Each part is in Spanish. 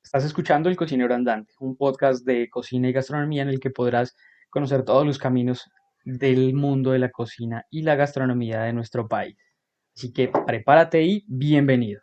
Estás escuchando El Cocinero Andante, un podcast de cocina y gastronomía en el que podrás conocer todos los caminos del mundo de la cocina y la gastronomía de nuestro país. Así que prepárate y bienvenido.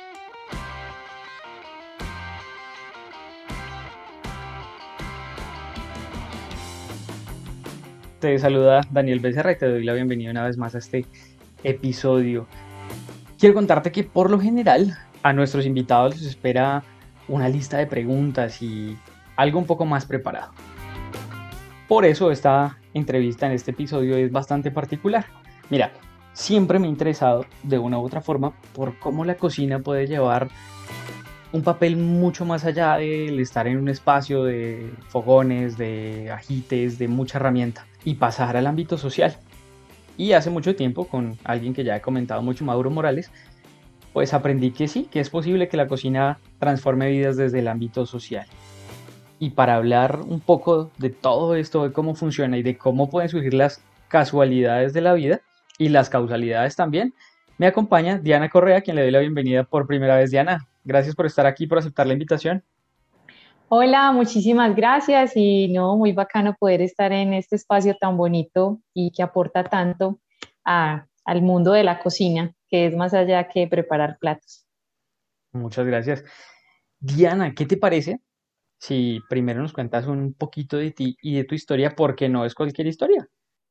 Te saluda Daniel Becerra y te doy la bienvenida una vez más a este episodio. Quiero contarte que por lo general a nuestros invitados les espera una lista de preguntas y algo un poco más preparado. Por eso esta entrevista en este episodio es bastante particular. Mira, siempre me ha interesado de una u otra forma por cómo la cocina puede llevar un papel mucho más allá del estar en un espacio de fogones, de ajites, de mucha herramienta y pasar al ámbito social. Y hace mucho tiempo, con alguien que ya he comentado mucho, Mauro Morales, pues aprendí que sí, que es posible que la cocina transforme vidas desde el ámbito social. Y para hablar un poco de todo esto, de cómo funciona y de cómo pueden surgir las casualidades de la vida y las causalidades también, me acompaña Diana Correa, a quien le doy la bienvenida por primera vez. Diana, gracias por estar aquí, por aceptar la invitación. Hola, muchísimas gracias y no, muy bacano poder estar en este espacio tan bonito y que aporta tanto al mundo de la cocina, que es más allá que preparar platos. Muchas gracias. Diana, ¿qué te parece si primero nos cuentas un poquito de ti y de tu historia, porque no es cualquier historia?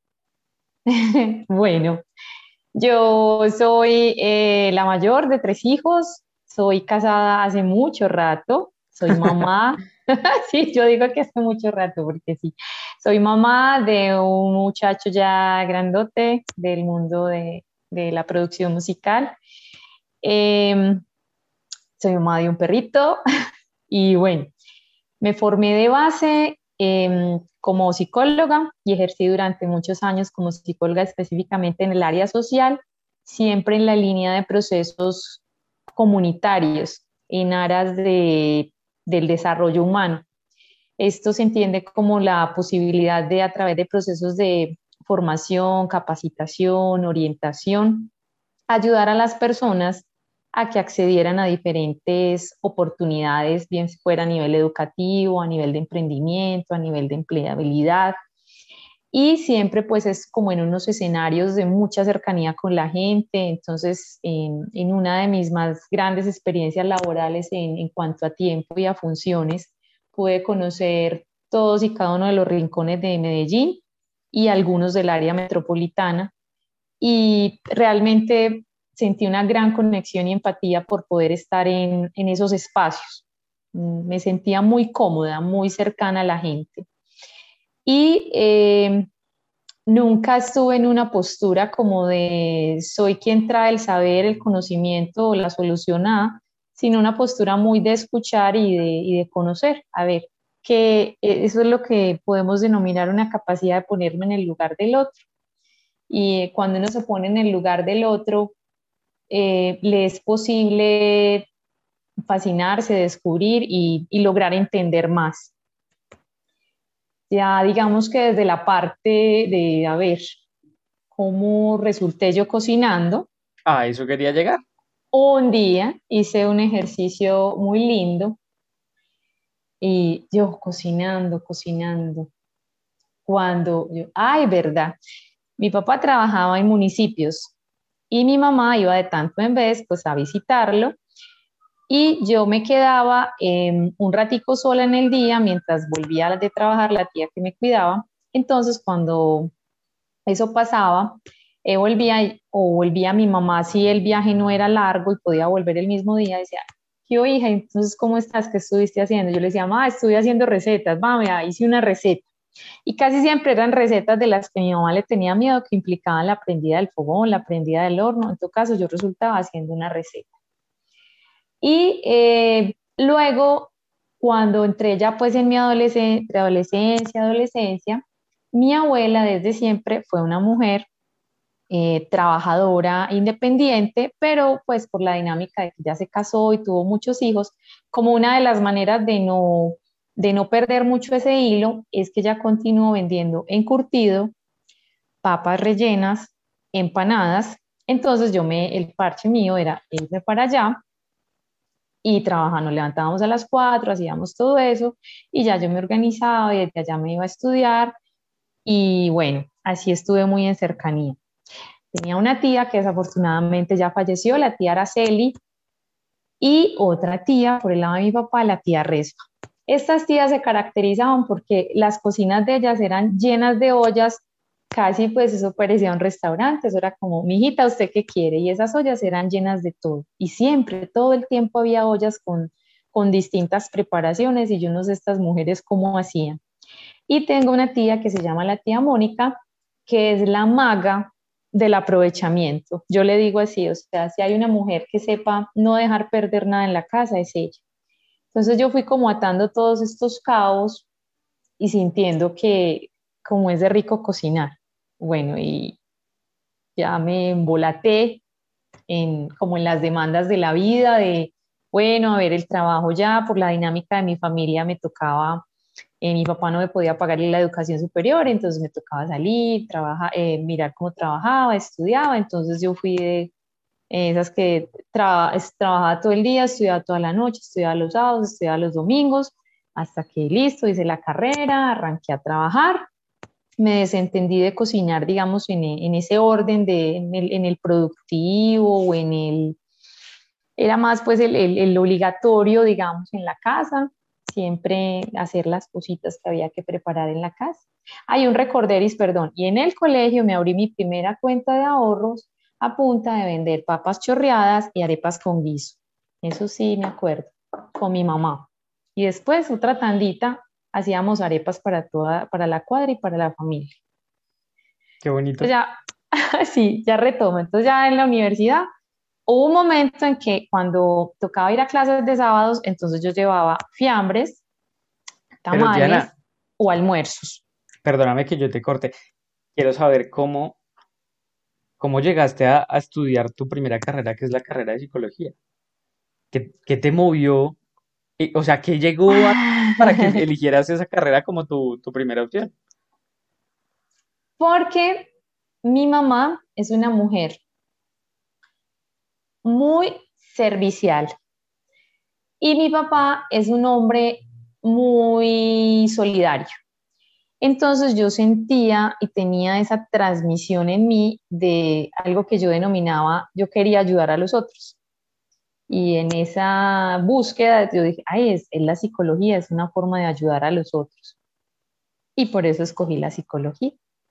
Bueno, yo soy la mayor de tres hijos, soy casada hace mucho rato, soy mamá. Sí, yo digo que hace mucho rato porque sí, soy mamá de un muchacho ya grandote del mundo de la producción musical. Em, Soy mamá de un perrito y bueno, me formé de base como psicóloga y ejercí durante muchos años como psicóloga específicamente en el área social, siempre en la línea de procesos comunitarios en aras del desarrollo humano. Esto se entiende como la posibilidad de, a través de procesos de formación, capacitación, orientación, ayudar a las personas a que accedieran a diferentes oportunidades, bien fuera a nivel educativo, a nivel de emprendimiento, a nivel de empleabilidad. Y siempre pues es como en unos escenarios de mucha cercanía con la gente. Entonces, en una de mis más grandes experiencias laborales en cuanto a tiempo y a funciones, pude conocer todos y cada uno de los rincones de Medellín y algunos del área metropolitana y realmente sentí una gran conexión y empatía por poder estar en esos espacios. Me sentía muy cómoda, muy cercana a la gente. Y nunca estuve en una postura como de soy quien trae el saber, el conocimiento o la solución a, sino una postura muy de escuchar y de conocer. A ver, que eso es lo que podemos denominar una capacidad de ponerme en el lugar del otro. Y cuando uno se pone en el lugar del otro, le es posible fascinarse, descubrir y lograr entender más. Ya digamos que desde la parte de, a ver, cómo resulté yo cocinando, A eso quería llegar. un día hice un ejercicio muy lindo y yo cocinando, cocinando, cuando yo, ay, verdad, mi papá trabajaba en municipios y mi mamá iba de tanto en vez pues a visitarlo. Y yo me quedaba un ratico sola en el día mientras volvía de trabajar la tía que me cuidaba. Entonces, cuando eso pasaba, volvía mi mamá, si el viaje no era largo y podía volver el mismo día, decía, ¿qué hija? Entonces, ¿cómo estás? ¿Qué estuviste haciendo? Yo le decía, mamá, estuve haciendo recetas, vaya, hice una receta. Y casi siempre eran recetas de las que mi mamá le tenía miedo, que implicaban la prendida del fogón, la prendida del horno. En todo caso, yo resultaba haciendo una receta. Y luego, cuando entré ya pues en mi adolescencia, mi abuela desde siempre fue una mujer trabajadora, independiente, pero pues por la dinámica de que ya se casó y tuvo muchos hijos, como una de las maneras de no perder mucho ese hilo, es que ella continuó vendiendo encurtido, papas rellenas, empanadas. Entonces el parche mío era irme para allá y trabajando, nos levantábamos a las 4, hacíamos todo eso y ya yo me organizaba y desde allá me iba a estudiar y bueno, así estuve muy en cercanía. Tenía una tía que desafortunadamente ya falleció, la tía Araceli, y otra tía por el lado de mi papá, la tía Respa. Estas tías se caracterizaban porque las cocinas de ellas eran llenas de ollas, casi pues eso parecía un restaurante, eso era como, mijita, ¿usted qué quiere? Y esas ollas eran llenas de todo. Y siempre, todo el tiempo había ollas con distintas preparaciones y yo no sé estas mujeres cómo hacían. Y tengo una tía que se llama la tía Mónica, que es la maga del aprovechamiento. Yo le digo así, o sea, si hay una mujer que sepa no dejar perder nada en la casa, es ella. Entonces yo fui como atando todos estos cabos y sintiendo que como es de rico cocinar. Bueno, y ya me embolaté como en las demandas de la vida, de, bueno, a ver, el trabajo ya, por la dinámica de mi familia me tocaba, mi papá no me podía pagarle la educación superior, entonces me tocaba salir, mirar cómo trabajaba, estudiaba, entonces yo fui de esas que trabajaba todo el día, estudiaba toda la noche, estudiaba los sábados, estudiaba los domingos, hasta que listo, hice la carrera, arranqué a trabajar, me desentendí de cocinar, digamos, en ese orden, en el productivo o era más pues el obligatorio, digamos, en la casa, siempre hacer las cositas que había que preparar en la casa. Hay un recorderis, perdón, y en el colegio me abrí mi primera cuenta de ahorros a punta de vender papas chorreadas y arepas con guiso. Eso sí me acuerdo, con mi mamá. Y después otra tandita, hacíamos arepas para la cuadra y para la familia. Qué bonito. Entonces ya, sí, ya retomo. Entonces ya en la universidad hubo un momento en que cuando tocaba ir a clases de sábados, entonces yo llevaba fiambres, Pero tamales Diana, o almuerzos. perdóname que yo te corte. Quiero saber cómo llegaste a estudiar tu primera carrera, que es la carrera de psicología. ¿Qué te movió? O sea, ¿qué llegó para que eligieras esa carrera como tu primera opción? Porque mi mamá es una mujer muy servicial y mi papá es un hombre muy solidario. Entonces yo sentía y tenía esa transmisión en mí de algo que yo denominaba, yo quería ayudar a los otros. Y en esa búsqueda yo dije, ay, es la psicología, es una forma de ayudar a los otros. Y por eso escogí la psicología.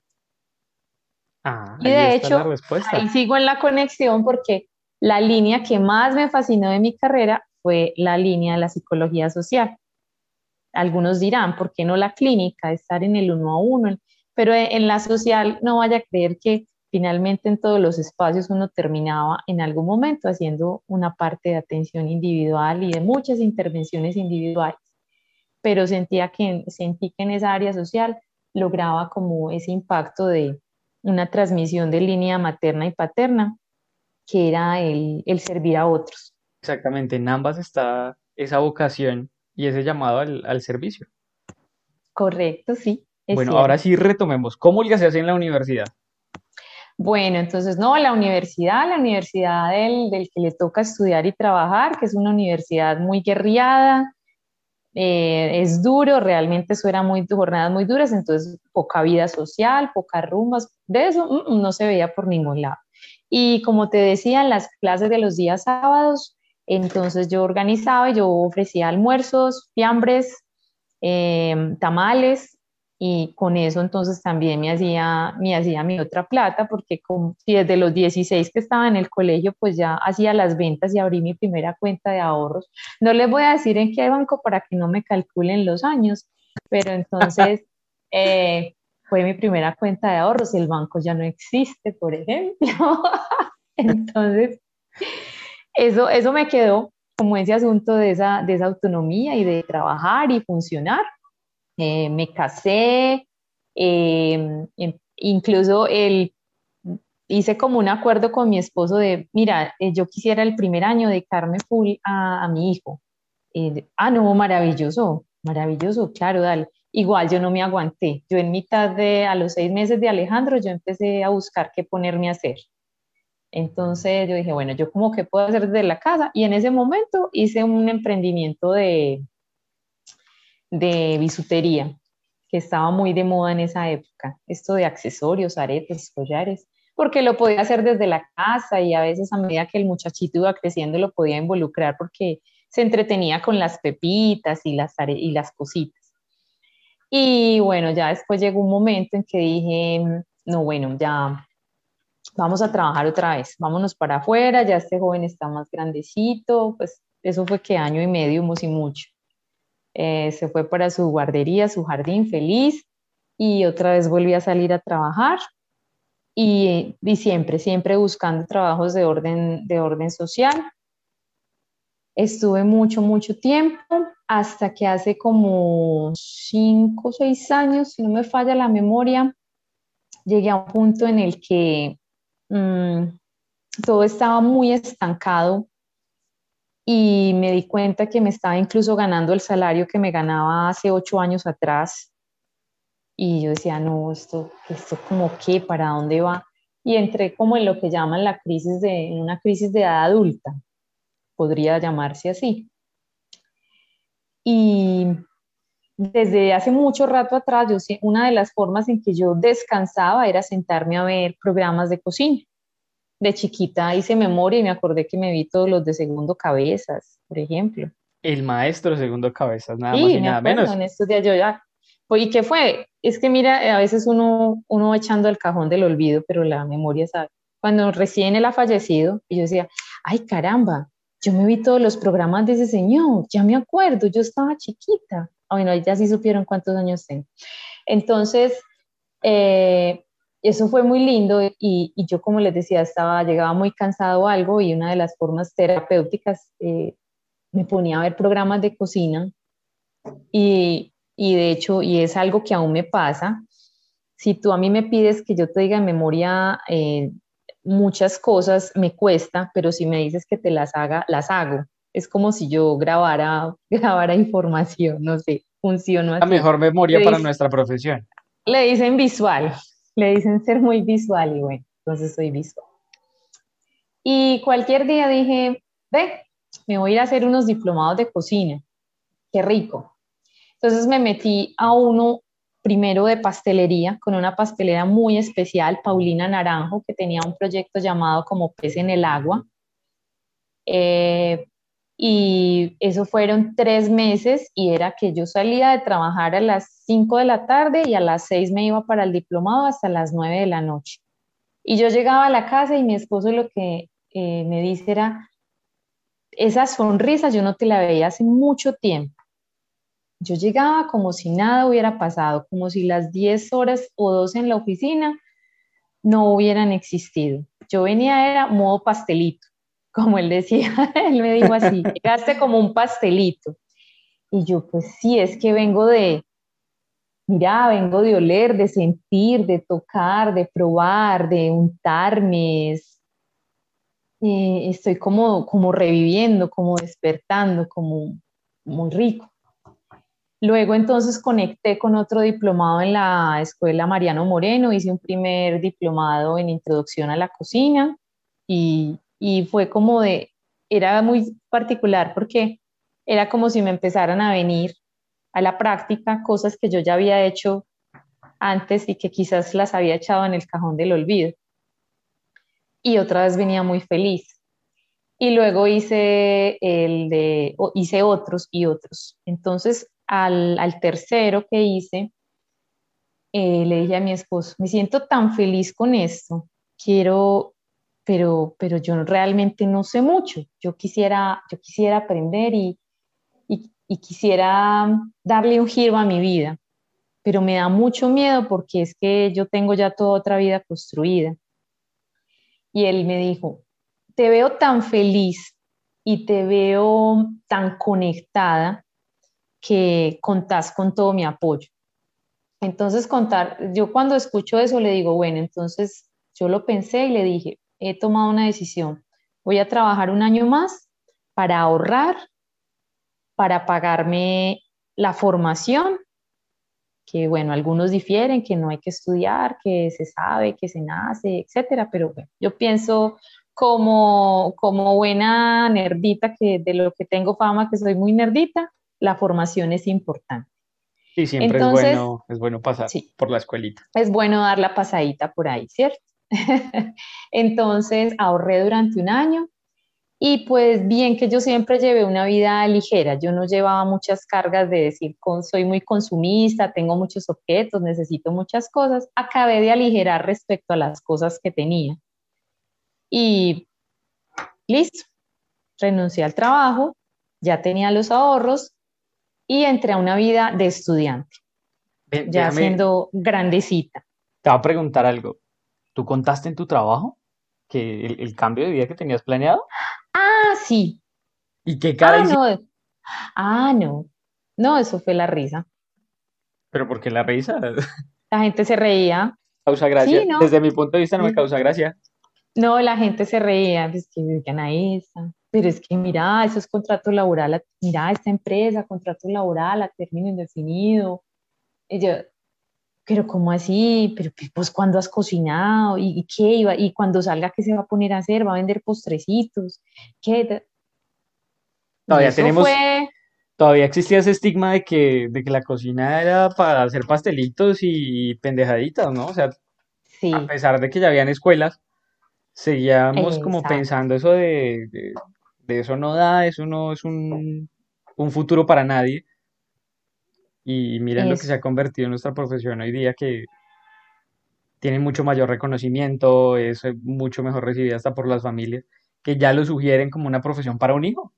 Ah, Y ahí de está la hecho, respuesta. ahí sigo en la conexión porque la línea que más me fascinó de mi carrera fue la línea de la psicología social. Algunos dirán, ¿por qué no la clínica? Estar en el uno a uno. Pero en la social no vaya a creer que finalmente en todos los espacios uno terminaba en algún momento haciendo una parte de atención individual y de muchas intervenciones individuales. Pero sentí que en esa área social lograba como ese impacto de una transmisión de línea materna y paterna, que era el servir a otros. Exactamente, en ambas está esa vocación y ese llamado al servicio. Correcto, sí, es Bueno, ahora cierto. sí retomemos. ¿Cómo se hace en la universidad? Bueno, entonces no, la universidad del que le toca estudiar y trabajar, que es una universidad muy guerreada, es duro, realmente eso era jornadas muy duras, entonces poca vida social, pocas rumbas, de eso no se veía por ningún lado. Y como te decía, en las clases de los días sábados, entonces yo organizaba y yo ofrecía almuerzos, fiambres, tamales, y con eso entonces también me hacía mi otra plata, porque como, si desde los 16 que estaba en el colegio, pues ya hacía las ventas y abrí mi primera cuenta de ahorros. No les voy a decir en qué banco para que no me calculen los años, pero entonces eh, fue mi primera cuenta de ahorros. El banco ya no existe, por ejemplo. Entonces, eso me quedó como ese asunto de esa autonomía y de trabajar y funcionar. Me casé, incluso hice como un acuerdo con mi esposo de, mira, yo quisiera el primer año dedicarme full a mi hijo. No, maravilloso, maravilloso, claro, dale. Igual yo no me aguanté. Yo a los 6 meses de Alejandro, yo empecé a buscar qué ponerme a hacer. Entonces yo dije, bueno, ¿yo como que puedo hacer desde la casa? Y en ese momento hice un emprendimiento de bisutería, que estaba muy de moda en esa época, esto de accesorios, aretes, collares, porque lo podía hacer desde la casa y a veces a medida que el muchachito iba creciendo lo podía involucrar porque se entretenía con las pepitas y y las cositas. Y bueno, ya después llegó un momento en que dije, no, bueno, ya vamos a trabajar otra vez, vámonos para afuera, ya este joven está más grandecito, pues eso fue que año y medio, y mucho. Se fue para su guardería, su jardín, feliz, y otra vez volví a salir a trabajar y siempre, siempre buscando trabajos de orden social. Estuve mucho, mucho tiempo, hasta que hace como 5 o 6 años, si no me falla la memoria, llegué a un punto en el que mmm, todo estaba muy estancado y me di cuenta que me estaba incluso ganando el salario que me ganaba hace 8 años atrás. Y yo decía, no, esto como qué, ¿para dónde va? Y entré como en lo que llaman en una crisis de edad adulta, podría llamarse así. Y desde hace mucho rato atrás, una de las formas en que yo descansaba era sentarme a ver programas de cocina. De chiquita hice memoria y me acordé que me vi todos los de Segundo Cabezas, por ejemplo. El maestro segundo cabezas, nada más Sí, y me nada acuerdo, menos. en estos días yo ya. Pues, ¿y qué fue? Es que mira, a veces uno va echando el cajón del olvido, pero la memoria sabe. Cuando recién él ha fallecido, y yo decía, ay caramba, yo me vi todos los programas de ese señor, ya me acuerdo, yo estaba chiquita. Ah, bueno, ahí ya sí supieron cuántos años tengo. Entonces, eh, eso fue muy lindo y yo, como les decía, llegaba muy cansado o algo y una de las formas terapéuticas, me ponía a ver programas de cocina y de hecho, y es algo que aún me pasa, si tú a mí me pides que yo te diga en memoria muchas cosas, me cuesta, pero si me dices que te las haga, las hago. Es como si yo grabara información, no sé, funciono La así. mejor Le, memoria para dic- nuestra profesión. le dicen visual, le dicen ser muy visual y bueno, entonces soy visual. Y cualquier día dije, ve, me voy a ir a hacer unos diplomados de cocina, qué rico. Entonces me metí a uno primero de pastelería con una pastelera muy especial, Paulina Naranjo, que tenía un proyecto llamado como Pez en el Agua. Eh, y eso fueron 3 meses y era que yo salía de trabajar a las 5 de la tarde y a las 6 me iba para el diplomado hasta las 9 de la noche. Y yo llegaba a la casa y mi esposo lo que me dice era, esa sonrisa yo no te la veía hace mucho tiempo. Yo llegaba como si nada hubiera pasado, como si las 10 horas o 12 en la oficina no hubieran existido. Yo venía, era modo pastelito, como él decía, él me dijo así, llegaste como un pastelito. Y yo, pues sí, es que mira, vengo de oler, de sentir, de tocar, de probar, de untarme. Estoy como reviviendo, como despertando, como muy rico. Luego entonces conecté con otro diplomado en la Escuela Mariano Moreno, hice un primer diplomado en Introducción a la Cocina y fue era muy particular porque era como si me empezaran a venir a la práctica cosas que yo ya había hecho antes y que quizás las había echado en el cajón del olvido. Y otra vez venía muy feliz. Y luego hice otros y otros. Entonces, al tercero que hice, le dije a mi esposo, me siento tan feliz con esto, quiero, pero yo realmente no sé mucho. Yo quisiera aprender y quisiera darle un giro a mi vida, pero me da mucho miedo porque es que yo tengo ya toda otra vida construida. Y él me dijo, te veo tan feliz y te veo tan conectada que contás con todo mi apoyo. Entonces, yo cuando escucho eso le digo, bueno, entonces yo lo pensé y le dije, he tomado una decisión, voy a trabajar un año más para ahorrar, para pagarme la formación, que bueno, algunos difieren, que no hay que estudiar, que se sabe, que se nace, etcétera, pero bueno, yo pienso como buena nerdita, que de lo que tengo fama, que soy muy nerdita, la formación es importante. Sí, siempre Entonces, es bueno pasar sí, por la escuelita. es bueno dar la pasadita por ahí, ¿cierto? Entonces, ahorré durante un año y pues bien que yo siempre llevé una vida ligera, yo no llevaba muchas cargas de decir, soy muy consumista, tengo muchos objetos, necesito muchas cosas, acabé de aligerar respecto a las cosas que tenía y listo, renuncié al trabajo, ya tenía los ahorros y entré a una vida de estudiante, ya Déjame, siendo grandecita. te voy a preguntar algo. ¿Tú contaste en tu trabajo que el cambio de vida que tenías planeado? Ah, sí, ¿Y qué cara ah, hiciste? no, no, no, eso fue la risa. Pero porque la risa La gente se reía. causa Sí, gracia. ¿no? Desde mi punto de vista no me Sí. causa gracia. No, la gente se reía, pues que digan a esa. Pero es que mira, eso es contrato laboral, mira, esta empresa, contrato laboral a término indefinido. Y yo, pero ¿cómo así? Pero pues ¿cuándo has cocinado? ¿Y qué iba? ¿Y cuando salga qué se va a poner a hacer? ¿Va a vender postrecitos? ¿Qué? Y Todavía eso tenemos, fue, todavía existía ese estigma de que la cocina era para hacer pastelitos y pendejaditas, ¿no? O sea, a sí, pesar de que ya habían escuelas, seguíamos como exacto. pensando eso de eso no da, eso no es un futuro para nadie. Y miren lo que se Eso. ha convertido en nuestra profesión hoy día, que tiene mucho mayor reconocimiento, es mucho mejor recibida hasta por las familias, que ya lo sugieren como una profesión para un hijo.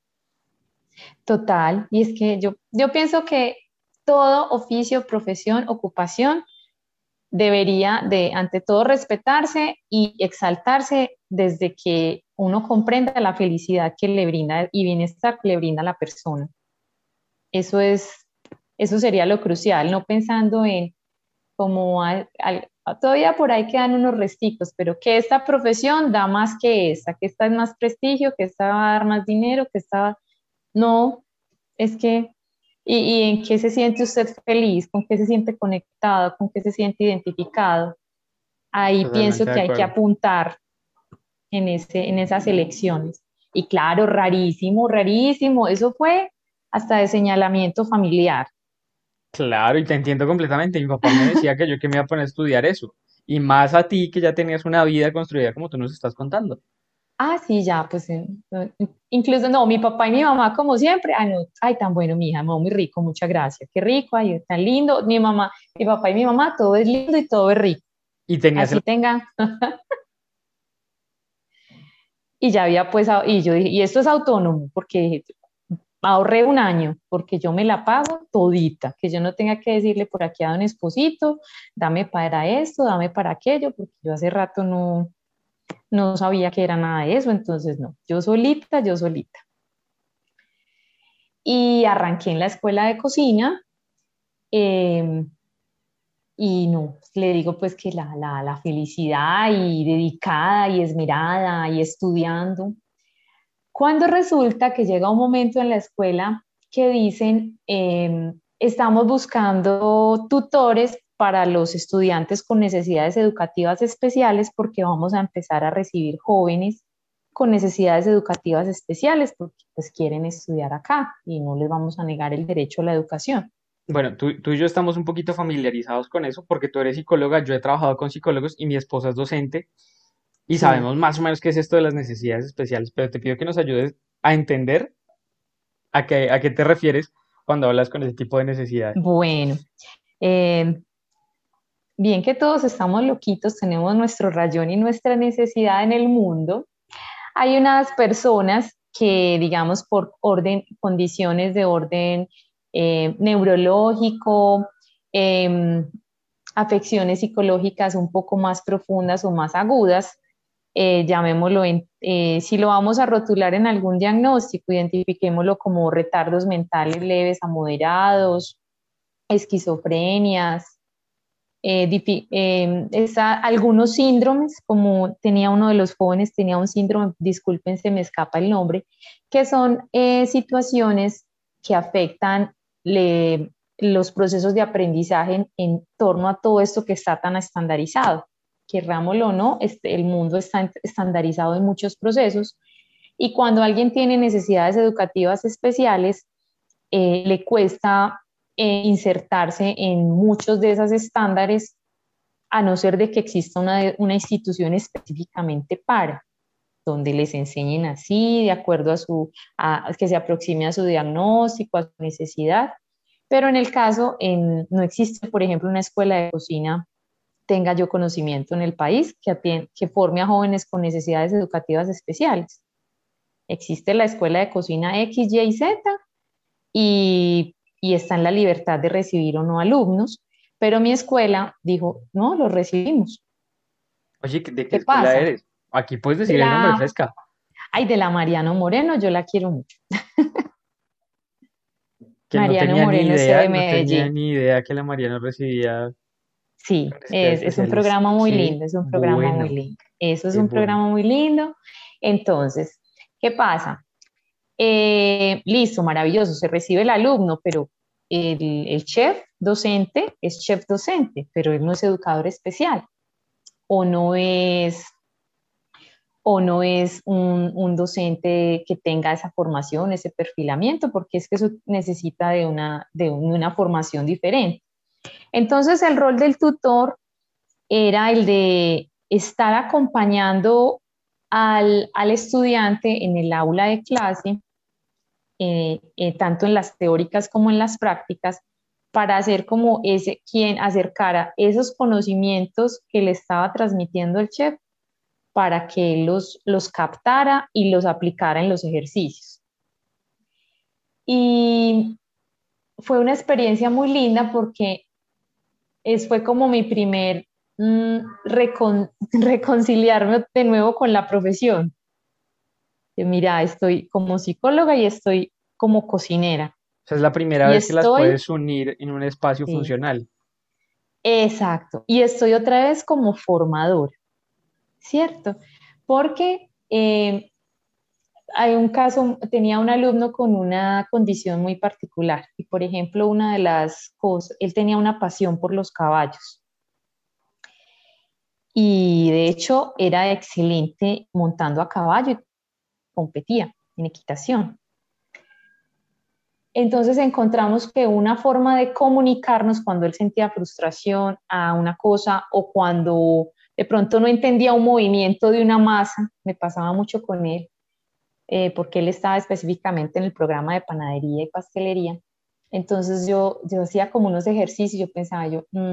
Total, y es que yo pienso que todo oficio, profesión, ocupación debería de, ante todo, respetarse y exaltarse desde que uno comprenda la felicidad que le brinda y bienestar que le brinda a la persona. Eso es, eso sería lo crucial, no pensando en como todavía por ahí quedan unos resticos, pero que esta profesión da más que esta es más prestigio, que esta va a dar más dinero, que esta no, es que, y en qué se siente usted feliz, con qué se siente conectado, con qué se siente identificado. Ahí Totalmente pienso de que hay que acuerdo. apuntar en esas elecciones. Y claro, rarísimo, rarísimo. Eso fue hasta de señalamiento familiar. Claro, y te entiendo completamente. Mi papá me decía que yo que me iba a poner a estudiar eso. Y más a ti que ya tenías una vida construida como tú nos estás contando. Ah, sí, ya, pues incluso no, mi papá y mi mamá, como siempre, ay, no, ay, tan bueno, mi hija, no, muy rico, muchas gracias, qué rico, ay, tan lindo. Mi mamá, mi papá y mi mamá, todo es lindo y todo es rico. Y tenías el... Así tengan. Y ya había pues, y yo dije, y esto es autónomo, porque ahorré un año, porque yo me la pago todita, que yo no tenga que decirle por aquí a don Esposito, dame para esto, dame para aquello, porque yo hace rato no sabía que era nada de eso, entonces no, yo solita, yo solita. Y arranqué en la escuela de cocina, eh, y no, le digo pues que la felicidad y dedicada y esmerada y estudiando. Cuando resulta que llega un momento en la escuela que dicen, estamos buscando tutores para los estudiantes con necesidades educativas especiales porque vamos a empezar a recibir jóvenes con necesidades educativas especiales porque pues quieren estudiar acá y no les vamos a negar el derecho a la educación. Bueno, tú y yo estamos un poquito familiarizados con eso porque tú eres psicóloga, yo he trabajado con psicólogos y mi esposa es docente y Sí. sabemos más o menos qué es esto de las necesidades especiales, pero te pido que nos ayudes a entender a qué te refieres cuando hablas con ese tipo de necesidades. Bueno, eh, bien que todos estamos loquitos, tenemos nuestro rayón y nuestra necesidad en el mundo. Hay unas personas que, digamos, por orden, condiciones de orden neurológico, em, afecciones psicológicas un poco más profundas o más agudas, llamémoslo, si lo vamos a rotular en algún diagnóstico, identifiquémoslo como retardos mentales leves a moderados, esquizofrenias, algunos síndromes, como tenía uno de los jóvenes, tenía un síndrome, disculpen, se me escapa el nombre, que son situaciones que afectan los procesos de aprendizaje en torno a todo esto que está tan estandarizado. querrámoslo o no, el mundo está estandarizado en muchos procesos y cuando alguien tiene necesidades educativas especiales, le cuesta insertarse en muchos de esos estándares, a no ser de que exista una institución específicamente para, donde les enseñen así, de acuerdo que se aproxime a su diagnóstico, a su necesidad. Pero en el caso, no existe, por ejemplo, una escuela de cocina, tenga yo conocimiento en el país, que forme a jóvenes con necesidades educativas especiales. Existe la escuela de cocina X, Y, Z y está en la libertad de recibir o no alumnos, pero mi escuela dijo, no, los recibimos. Oye, ¿de qué ¿Qué escuela pasa? eres? Aquí puedes De decir el nombre, la, fresca. ay, de la Mariano Moreno, yo la quiero mucho. Que Mariano Moreno, C de no tenía Medellín. ni idea que la Mariana recibía Sí, necesidades es un especiales. programa muy Qué lindo, es un programa muy bueno, lindo. Eso es qué un bueno. programa muy lindo. Entonces, ¿qué pasa? Listo, maravilloso, se recibe el alumno, pero el chef docente es chef docente, pero él no es educador especial o no es, o no es un docente que tenga esa formación, ese perfilamiento, porque es que eso necesita de una formación diferente. Entonces, el rol del tutor era el de estar acompañando al estudiante en el aula de clase, tanto en las teóricas como en las prácticas, para hacer como ese quien acercara esos conocimientos que le estaba transmitiendo el chef para que él los captara y los aplicara en los ejercicios. Y fue una experiencia muy linda porque fue como mi primer reconciliarme de nuevo con la profesión. Mira, estoy como psicóloga y estoy como cocinera. O sea, es la primera Y vez que las estoy, puedes unir en un espacio sí, funcional. exacto, y estoy otra vez como formadora, ¿cierto? Porque hay un caso, tenía un alumno con una condición muy particular y, por ejemplo, una de las cosas, él tenía una pasión por los caballos y de hecho era excelente montando a caballo y competía en equitación. Entonces encontramos que una forma de comunicarnos cuando él sentía frustración a una cosa o cuando de pronto no entendía un movimiento de una masa, me pasaba mucho con él, porque él estaba específicamente en el programa de panadería y pastelería. Entonces yo hacía como unos ejercicios, yo pensaba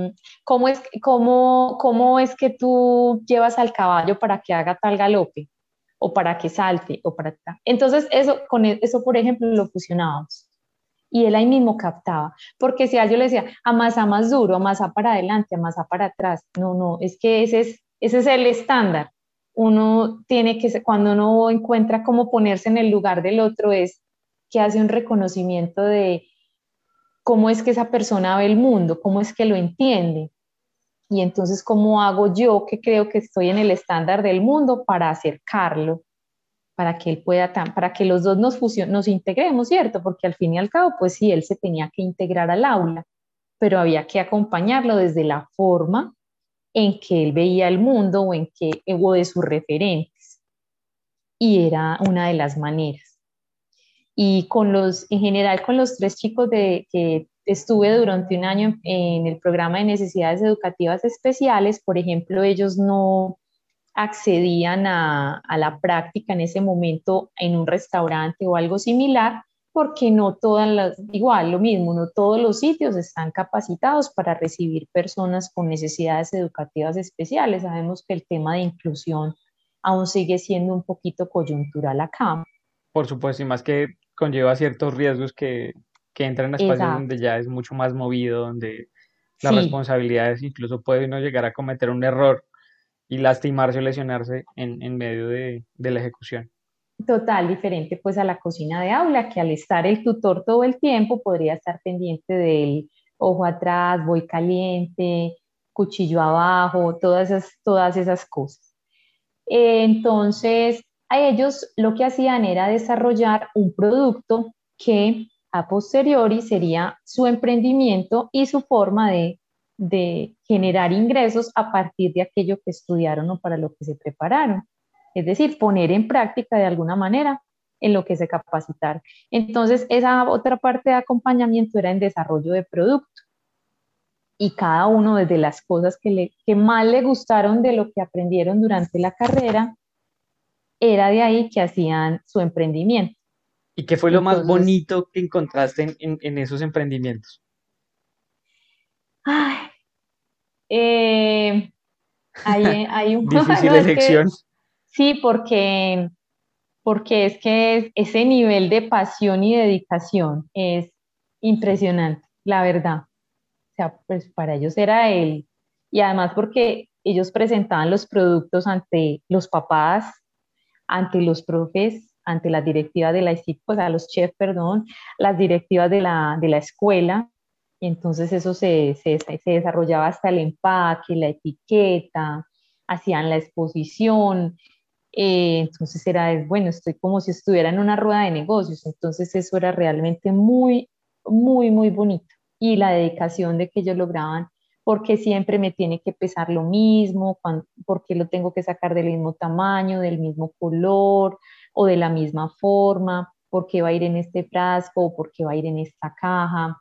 ¿cómo es que tú llevas al caballo para que haga tal galope? O para que salte, o para tal. Entonces eso, por ejemplo, lo fusionábamos. Y él ahí mismo captaba, porque si a yo le decía, amasa más duro, amasa para adelante, amasa para atrás, no, no, es que ese es el estándar. Uno tiene que, cuando uno encuentra cómo ponerse en el lugar del otro, es que hace un reconocimiento de cómo es que esa persona ve el mundo, cómo es que lo entiende. Y entonces, ¿cómo hago yo que creo que estoy en el estándar del mundo para acercarlo? Para que él pueda, para que los dos nos integremos, ¿cierto? Porque al fin y al cabo, pues sí, él se tenía que integrar al aula, pero había que acompañarlo desde la forma en que él veía el mundo o de sus referentes. Y era una de las maneras. Y en general, con los tres chicos que estuve durante un año en el programa de necesidades educativas especiales, por ejemplo, ellos no accedían a la práctica en ese momento en un restaurante o algo similar, porque no igual lo mismo, no todos los sitios están capacitados para recibir personas con necesidades educativas especiales. Sabemos que el tema de inclusión aún sigue siendo un poquito coyuntural acá. Por supuesto, y más que conlleva ciertos riesgos que entran a espacios donde Exacto, ya es mucho más movido, donde las sí, responsabilidades incluso puede uno llegar a cometer un error y lastimarse o lesionarse en medio de la ejecución. total diferente pues a la cocina de aula, que al estar el tutor todo el tiempo podría estar pendiente del ojo atrás, voy caliente, cuchillo abajo, todas esas cosas. Entonces, a ellos lo que hacían era desarrollar un producto que a posteriori sería su emprendimiento y su forma de generar ingresos a partir de aquello que estudiaron o para lo que se prepararon. Es decir, poner en práctica de alguna manera en lo que se capacitaron. Entonces, esa otra parte de acompañamiento era en desarrollo de producto y cada uno desde las cosas que más le gustaron de lo que aprendieron durante la carrera, era de ahí que hacían su emprendimiento. ¿Y qué fue lo más Entonces, bonito que encontraste en esos emprendimientos? ay, eh, hay un, Difícil no, es que elección. sí, porque es que ese nivel de pasión y dedicación es impresionante, la verdad. O sea, pues para ellos era él. Y además porque ellos presentaban los productos ante los papás, ante los profes, ante las directivas de la institución, o sea, los chefs, perdón, las directivas de la escuela. Y entonces eso se desarrollaba hasta el empaque, la etiqueta, hacían la exposición. Entonces era, bueno, estoy como si estuviera en una rueda de negocios. Entonces eso era realmente muy, muy, muy bonito. Y la dedicación de que ellos lograban, porque siempre me tiene que pesar lo mismo, porque lo tengo que sacar del mismo tamaño, del mismo color o de la misma forma, porque va a ir en este frasco o porque va a ir en esta caja.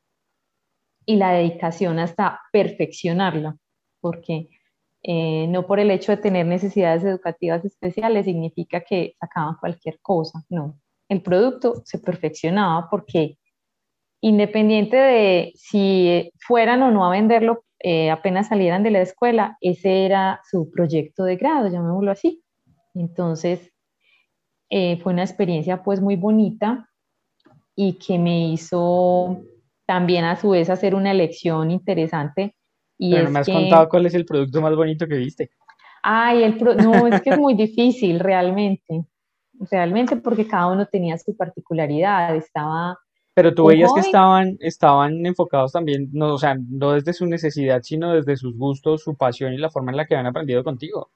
Y la dedicación hasta perfeccionarla, porque no por el hecho de tener necesidades educativas especiales significa que sacaban cualquier cosa, no. El producto se perfeccionaba porque independiente de si fueran o no a venderlo, apenas salieran de la escuela, ese era su proyecto de grado, llamémoslo así. Entonces, fue una experiencia pues muy bonita y que me hizo también a su vez hacer una elección interesante y Pero no es me has que, contado cuál es el producto más bonito que viste. ay, no, es que es muy difícil realmente, realmente porque cada uno tenía su particularidad, estaba Pero tú un veías que joven. estaban enfocados también, no, o sea, no desde su necesidad, sino desde sus gustos, su pasión y la forma en la que han aprendido contigo.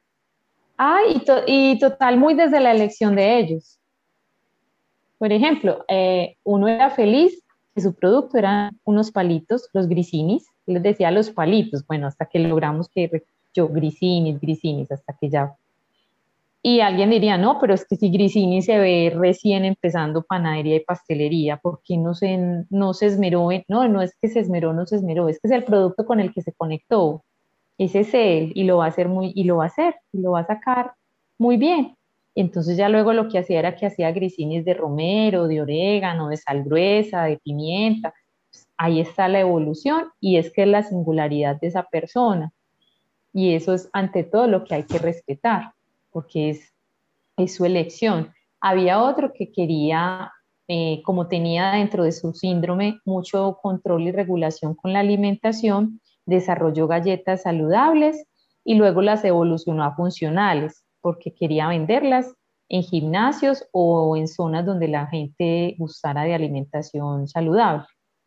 Y total, muy desde la elección de ellos. Por ejemplo, uno era feliz que su producto eran unos palitos, los grisinis, les decía los palitos, bueno, hasta que logramos que yo, grisinis, grisinis, hasta que ya. Y alguien diría, no, pero es que si Grisini se ve recién empezando panadería y pastelería, ¿por qué no se esmeró? No, no es que se esmeró, no se esmeró, es que es el producto con el que se conectó. Ese es él y lo va a hacer y lo va a hacer, y lo va a sacar muy bien. Entonces ya luego lo que hacía era que hacía grisinis de romero, de orégano, de sal gruesa, de pimienta. Pues ahí está la evolución y es que es la singularidad de esa persona. Y eso es ante todo lo que hay que respetar, porque es su elección. Había otro que quería, como tenía dentro de su síndrome mucho control y regulación con la alimentación, desarrolló galletas saludables y luego las evolucionó a funcionales, porque quería venderlas en gimnasios o en zonas donde la gente gustara de alimentación saludable.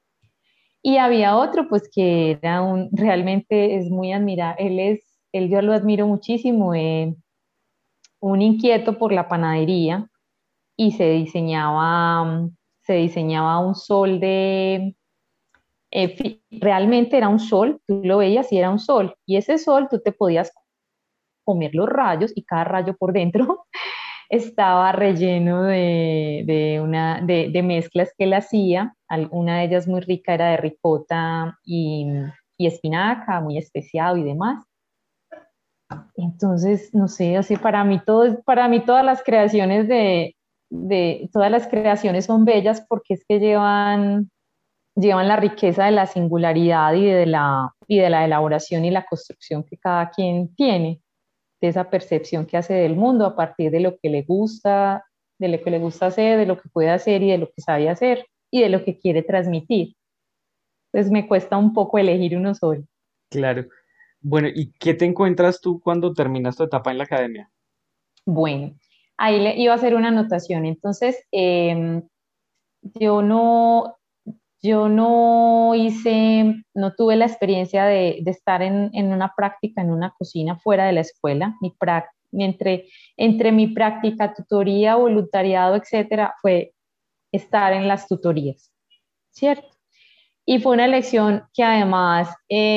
Y había otro, pues que era realmente es muy admirable, él yo lo admiro muchísimo, un inquieto por la panadería y se diseñaba un sol realmente era un sol, tú lo veías y era un sol, y ese sol tú te podías comer los rayos y cada rayo por dentro estaba relleno de mezclas que él hacía. Una de ellas muy rica era de ricota y espinaca, muy especiado y demás. Entonces, no sé, así para mí todas las creaciones todas las creaciones son bellas porque es que llevan la riqueza de la singularidad y de la elaboración y la construcción que cada quien tiene, de esa percepción que hace del mundo a partir de lo que le gusta, de lo que le gusta hacer, de lo que puede hacer y de lo que sabe hacer y de lo que quiere transmitir. Entonces me cuesta un poco elegir uno solo. Claro. Bueno, ¿y qué te encuentras tú cuando terminas tu etapa en la academia? Bueno, ahí le iba a hacer una anotación. Entonces, yo no, yo no tuve la experiencia de estar en una práctica, en una cocina fuera de la escuela. Entre mi práctica, tutoría, voluntariado, etcétera, fue estar en las tutorías, ¿cierto? Y fue una elección que además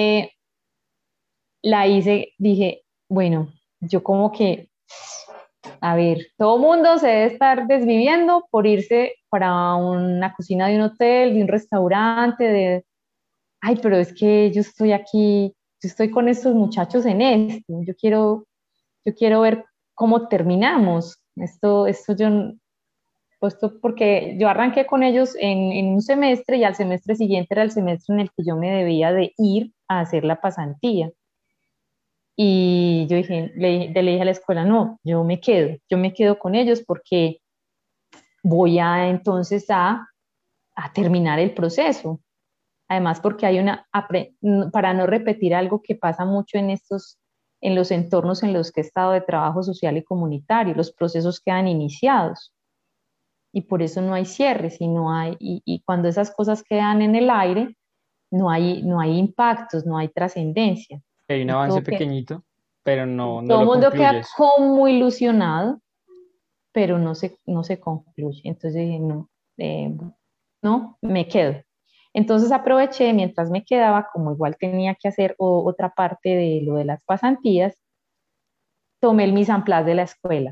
la hice, dije, bueno, yo como que, a ver, todo mundo se debe estar desviviendo por irse para una cocina de un hotel, de un restaurante, de, ay, pero es que yo estoy aquí, yo estoy con estos muchachos en esto, yo quiero ver cómo terminamos. Esto yo, puesto porque yo arranqué con ellos en un semestre y al semestre siguiente era el semestre en el que yo me debía de ir a hacer la pasantía. Y yo dije, le dije a la escuela, no, yo me quedo con ellos porque voy a entonces a terminar el proceso. Además, porque hay para no repetir algo que pasa mucho en en los entornos en los que he estado de trabajo social y comunitario, los procesos quedan iniciados y por eso no hay cierres y cuando esas cosas quedan en el aire, no hay impactos, no hay trascendencia. Hay un Y avance pequeñito, pero no todo el lo mundo queda concluyes. como ilusionado, pero no se concluye. Entonces dije, no, eh, no, me quedo. Entonces aproveché mientras me quedaba, como igual tenía que hacer otra parte de lo de las pasantías, tomé el mise en place de la escuela.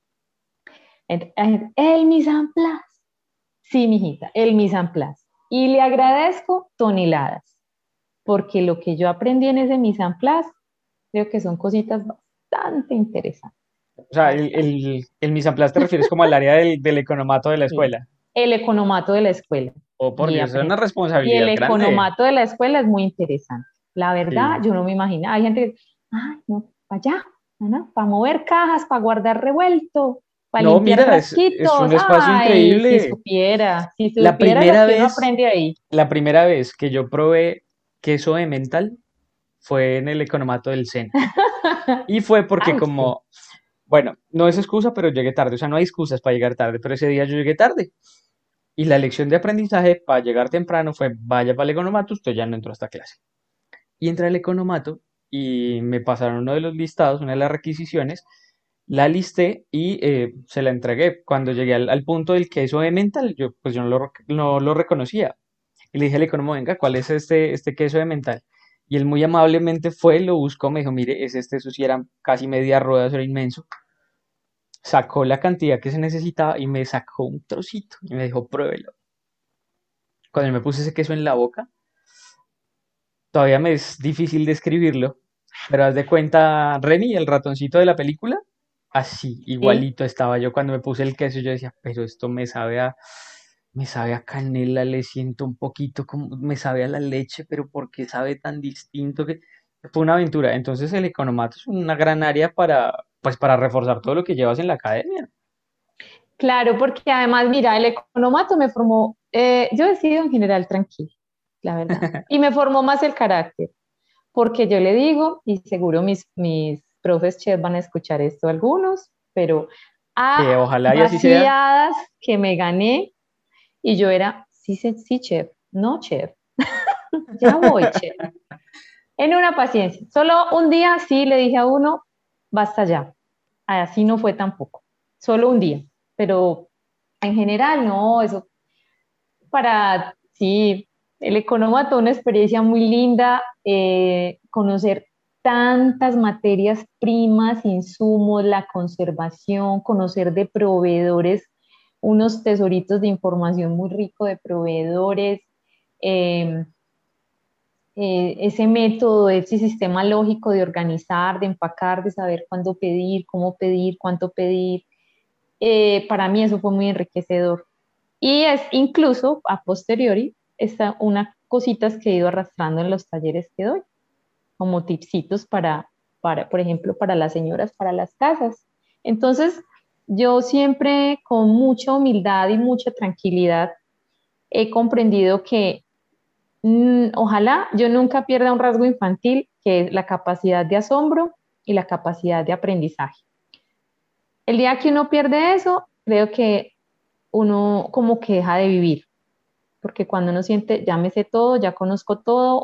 El mise en place. Sí, mijita, el mise en place. Y le agradezco toneladas, porque lo que yo aprendí en ese mise en place, creo que son cositas bastante interesantes. O sea, Bastante. el mise en place te refieres como al área del economato de la Sí. escuela. El economato de la escuela. Oh, por Y, Dios, es una y el responsabilidad grande. economato de la escuela es muy interesante. La verdad, Sí. yo no me imagino. Hay gente que, ay, no, para allá, ¿no? Para mover cajas, para guardar revuelto, para No, limpiar mira, es un frasquitos. espacio Ay, increíble. si La supiera lo primera que uno vez, aprende ahí. la primera vez que yo probé queso de mental fue en el economato del SENA. Y fue porque Ay, sí. como, bueno, no es excusa, pero llegué tarde. O sea, no hay excusas para llegar tarde, pero ese día yo llegué tarde. Y la lección de aprendizaje para llegar temprano fue, vaya para el economato, usted ya no entró a esta clase. Y entré al economato y me pasaron uno de los listados, una de las requisiciones, la listé y se la entregué. Cuando llegué al punto del queso de mental, yo no lo reconocía. Y le dije al economo, venga, ¿cuál es este queso de mental? Y él muy amablemente fue, lo buscó, me dijo, mire, es este, eso sí era casi media rueda, eso era inmenso. Sacó la cantidad que se necesitaba y me sacó un trocito y me dijo, pruébelo. Cuando yo me puse ese queso en la boca, todavía me es difícil describirlo, pero haz de cuenta, Remy, el ratoncito de la película, así, Sí. igualito estaba yo cuando me puse el queso, yo decía, pero esto me sabe a canela, le siento un poquito como, me sabe a la leche, pero ¿por qué sabe tan distinto? Que fue una aventura. Entonces el economato es una gran área para, pues, para reforzar todo lo que llevas en la academia. Claro, porque además, mira, el economato me formó, yo he sido en general tranquila, la verdad, y me formó más el carácter. Porque yo le digo, y seguro mis profes chef van a escuchar esto algunos, pero a Ojalá y así sea. vaciadas que me gané y yo era, sí, sí, sí, chef, no, chef, ya voy, chef. En una paciencia. Solo un día sí le dije a uno, basta ya. Así no fue tampoco. Solo un día. Pero en general, no, eso sí, el economato, una experiencia muy linda, conocer tantas materias primas, insumos, la conservación, conocer de proveedores, unos tesoritos de información muy rico de proveedores, eh, ese método, ese sistema lógico de organizar, de empacar, de saber cuándo pedir, cómo pedir, cuánto pedir, para mí eso fue muy enriquecedor. Y es incluso a posteriori, está unas cositas que he ido arrastrando en los talleres que doy, como tipsitos por ejemplo, para las señoras, para las casas. Entonces, yo siempre con mucha humildad y mucha tranquilidad he comprendido que ojalá yo nunca pierda un rasgo infantil, que es la capacidad de asombro y la capacidad de aprendizaje. El día que uno pierde eso, creo que uno como que deja de vivir porque cuando uno siente, ya me sé todo, ya conozco todo,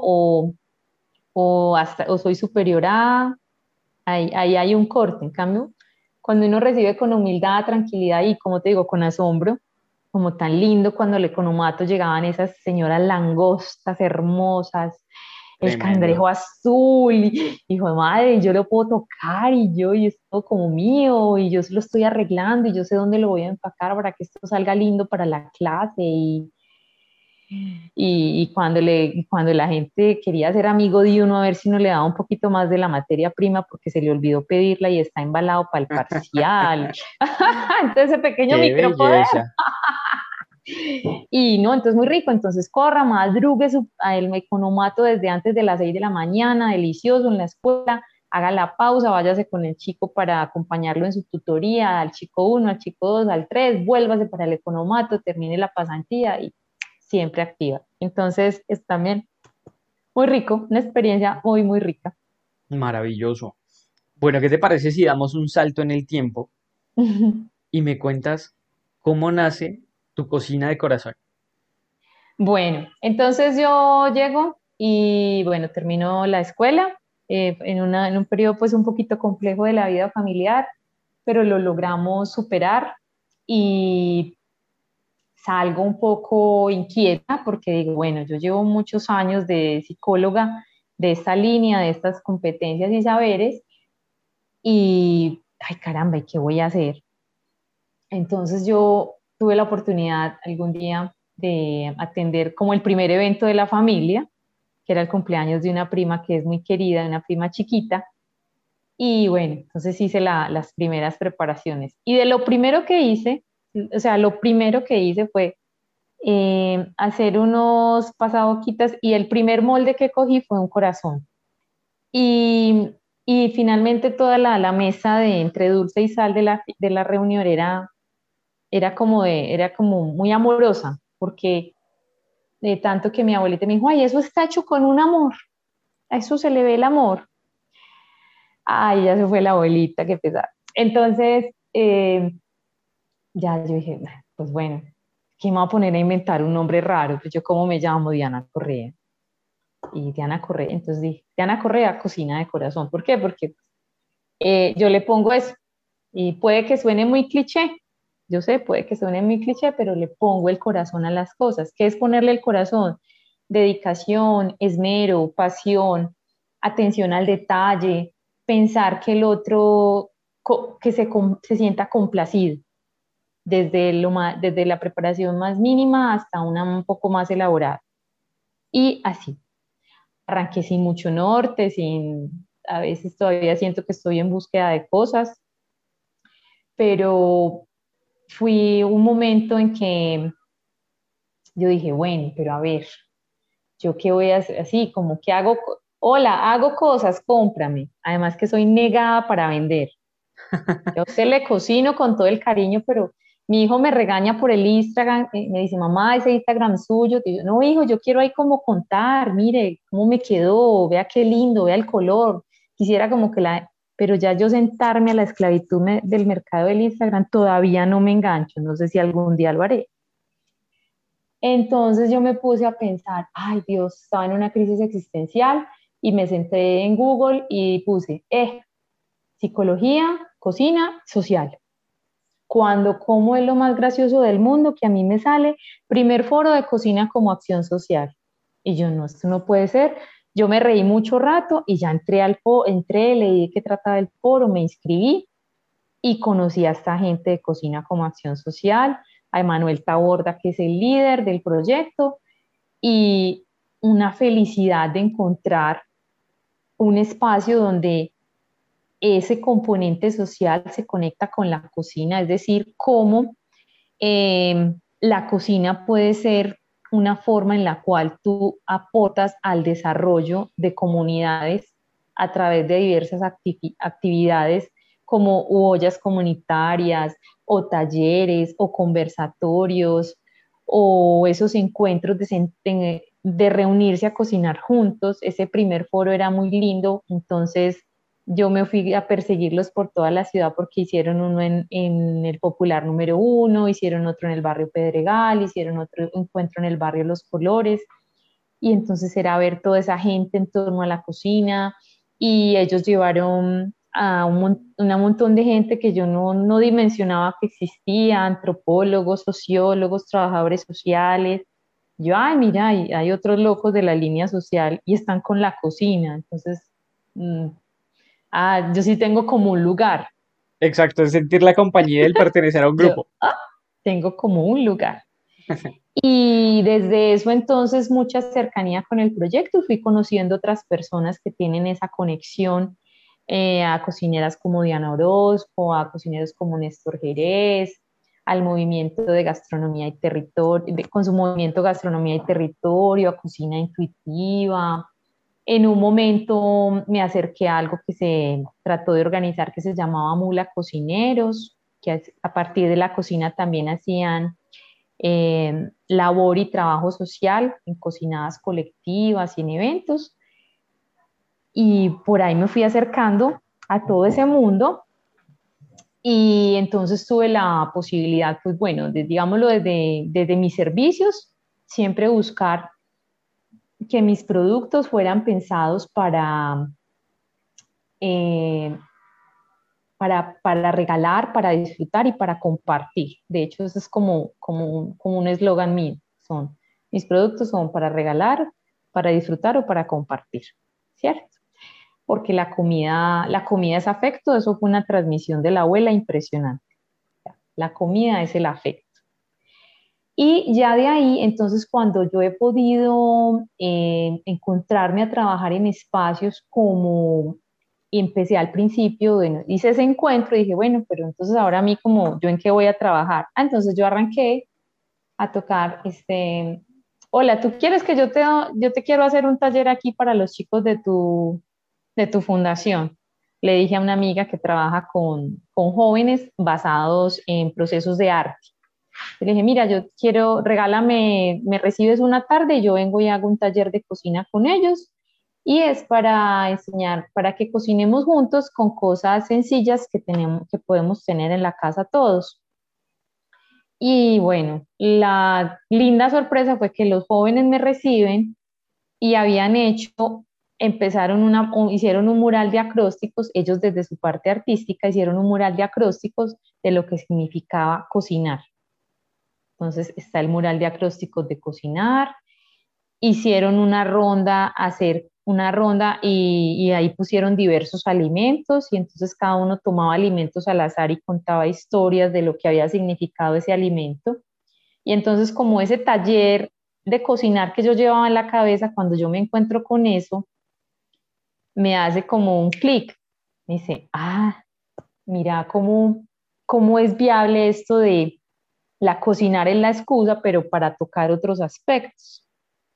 o soy superior a, ahí hay un corte. En cambio, cuando uno recibe con humildad, tranquilidad y, como te digo, con asombro, como tan lindo cuando al economato llegaban esas señoras langostas hermosas, el Tremendo. cangrejo azul, y hijo de madre, yo lo puedo tocar y es todo como mío, y yo lo estoy arreglando y yo sé dónde lo voy a empacar para que esto salga lindo para la clase y cuando la gente quería ser amigo de uno a ver si uno le daba un poquito más de la materia prima porque se le olvidó pedirla y está embalado para el parcial. Entonces ese pequeño ¡Qué micropoder. belleza! Y no, entonces muy rico, entonces corra, madrugue a el economato desde antes de las 6 de la mañana, delicioso en la escuela, haga la pausa, váyase con el chico para acompañarlo en su tutoría, al chico uno, al chico 2, al 3, vuélvase para el economato, termine la pasantía y siempre activa. Entonces es también muy rico, una experiencia muy, muy rica. Maravilloso. Bueno, ¿qué te parece si damos un salto en el tiempo y me cuentas cómo nace tu cocina de corazón? Bueno, entonces yo llego y bueno, termino la escuela en un periodo pues un poquito complejo de la vida familiar, pero lo logramos superar y salgo un poco inquieta porque digo, bueno, yo llevo muchos años de psicóloga de esta línea, de estas competencias y saberes y, ay caramba, ¿y qué voy a hacer? Entonces yo tuve la oportunidad algún día de atender como el primer evento de la familia, que era el cumpleaños de una prima que es muy querida, una prima chiquita. Y bueno, entonces hice las primeras preparaciones. Y de lo primero que hice, o sea, lo primero que hice fue hacer unos pasaboquitas y el primer molde que cogí fue un corazón. Y, y finalmente toda la mesa de entre dulce y sal de la reunión era como muy amorosa, porque de tanto que mi abuelita me dijo, ay, eso está hecho con un amor, a eso se le ve el amor. Ay, ya se fue la abuelita, qué pesar. Entonces, ya yo dije, "Nah, pues bueno, ¿qué me voy a poner a inventar un nombre raro? Pues yo, ¿cómo me llamo? Diana Correa. Y Diana Correa, entonces dije, Diana Correa, cocina de corazón. ¿Por qué? Porque yo le pongo eso. Y puede que suene muy cliché, yo sé, puede que suene muy cliché, pero le pongo el corazón a las cosas. ¿Qué es ponerle el corazón? Dedicación, esmero, pasión, atención al detalle, pensar que el otro se sienta complacido, desde la preparación más mínima hasta una un poco más elaborada. Y así, arranqué sin mucho norte, a veces todavía siento que estoy en búsqueda de cosas, pero fui un momento en que yo dije, bueno, pero a ver, ¿yo qué voy a hacer? Así, como que hago, hola, hago cosas, cómprame. Además que soy negada para vender. Yo a usted le cocino con todo el cariño, pero mi hijo me regaña por el Instagram, me dice, mamá, ese Instagram suyo. Y yo, no, hijo, yo quiero ahí como contar, mire cómo me quedó, vea qué lindo, vea el color. Quisiera como que pero ya yo sentarme a la esclavitud del mercado del Instagram todavía no me engancho. No sé si algún día lo haré. Entonces yo me puse a pensar, ay Dios, estaba en una crisis existencial y me senté en Google y puse, psicología, cocina, social. Cuando como es lo más gracioso del mundo, que a mí me sale, primer foro de cocina como acción social. Y yo, no, esto no puede ser. Yo me reí mucho rato y ya entré entré, leí de qué trataba el foro, me inscribí y conocí a esta gente de Cocina como Acción Social, a Emanuel Taborda, que es el líder del proyecto, y una felicidad de encontrar un espacio donde ese componente social se conecta con la cocina, es decir, cómo la cocina puede ser una forma en la cual tú aportas al desarrollo de comunidades a través de diversas actividades como ollas comunitarias o talleres o conversatorios o esos encuentros de reunirse a cocinar juntos. Ese primer foro era muy lindo, entonces yo me fui a perseguirlos por toda la ciudad porque hicieron uno en el Popular número uno, hicieron otro en el barrio Pedregal, hicieron otro encuentro en el barrio Los Colores, y entonces era ver toda esa gente en torno a la cocina, y ellos llevaron a un montón de gente que yo no dimensionaba que existía, antropólogos, sociólogos, trabajadores sociales. Yo, ay, mira, hay otros locos de la línea social y están con la cocina. Entonces, mm, yo sí tengo como un lugar. Exacto, es sentir la compañía del pertenecer a un Yo, grupo. tengo como un lugar. Y desde eso entonces mucha cercanía con el proyecto, fui conociendo otras personas que tienen esa conexión, a cocineras como Diana Orozco, a cocineros como Néstor Jerez, al movimiento de gastronomía y territorio, con su movimiento Gastronomía y Territorio, a cocina intuitiva. En un momento me acerqué a algo que se trató de organizar que se llamaba Mula Cocineros, que a partir de la cocina también hacían labor y trabajo social en cocinadas colectivas y en eventos. Y por ahí me fui acercando a todo ese mundo y entonces tuve la posibilidad, pues bueno, digámoslo desde mis servicios, siempre buscar que mis productos fueran pensados eh, para regalar, para disfrutar y para compartir. De hecho, eso es como un eslogan mío. Mis productos son para regalar, para disfrutar o para compartir, ¿cierto? Porque la comida es afecto, eso fue una transmisión de la abuela impresionante. La comida es el afecto. Y ya de ahí, entonces, cuando yo he podido encontrarme a trabajar en espacios como empecé al principio, bueno, hice ese encuentro y dije, bueno, pero entonces ahora a mí como, ¿yo en qué voy a trabajar? Entonces yo arranqué a tocar, hola, ¿tú quieres que yo te quiero hacer un taller aquí para los chicos de tu fundación? Le dije a una amiga que trabaja con jóvenes basados en procesos de arte. Le dije, mira, yo quiero, regálame, me recibes una tarde y yo vengo y hago un taller de cocina con ellos. Y es para enseñar, para que cocinemos juntos con cosas sencillas que tenemos, que podemos tener en la casa todos. Y bueno, la linda sorpresa fue que los jóvenes me reciben y habían hecho, hicieron un mural de acrósticos, ellos desde su parte artística hicieron un mural de acrósticos de lo que significaba cocinar. Entonces está el mural de acrósticos de cocinar, hicieron una ronda, hacer una ronda y ahí pusieron diversos alimentos y entonces cada uno tomaba alimentos al azar y contaba historias de lo que había significado ese alimento. Y entonces como ese taller de cocinar que yo llevaba en la cabeza, cuando yo me encuentro con eso, me hace como un clic. Me dice, mira cómo es viable esto de la cocinar en la excusa, pero para tocar otros aspectos.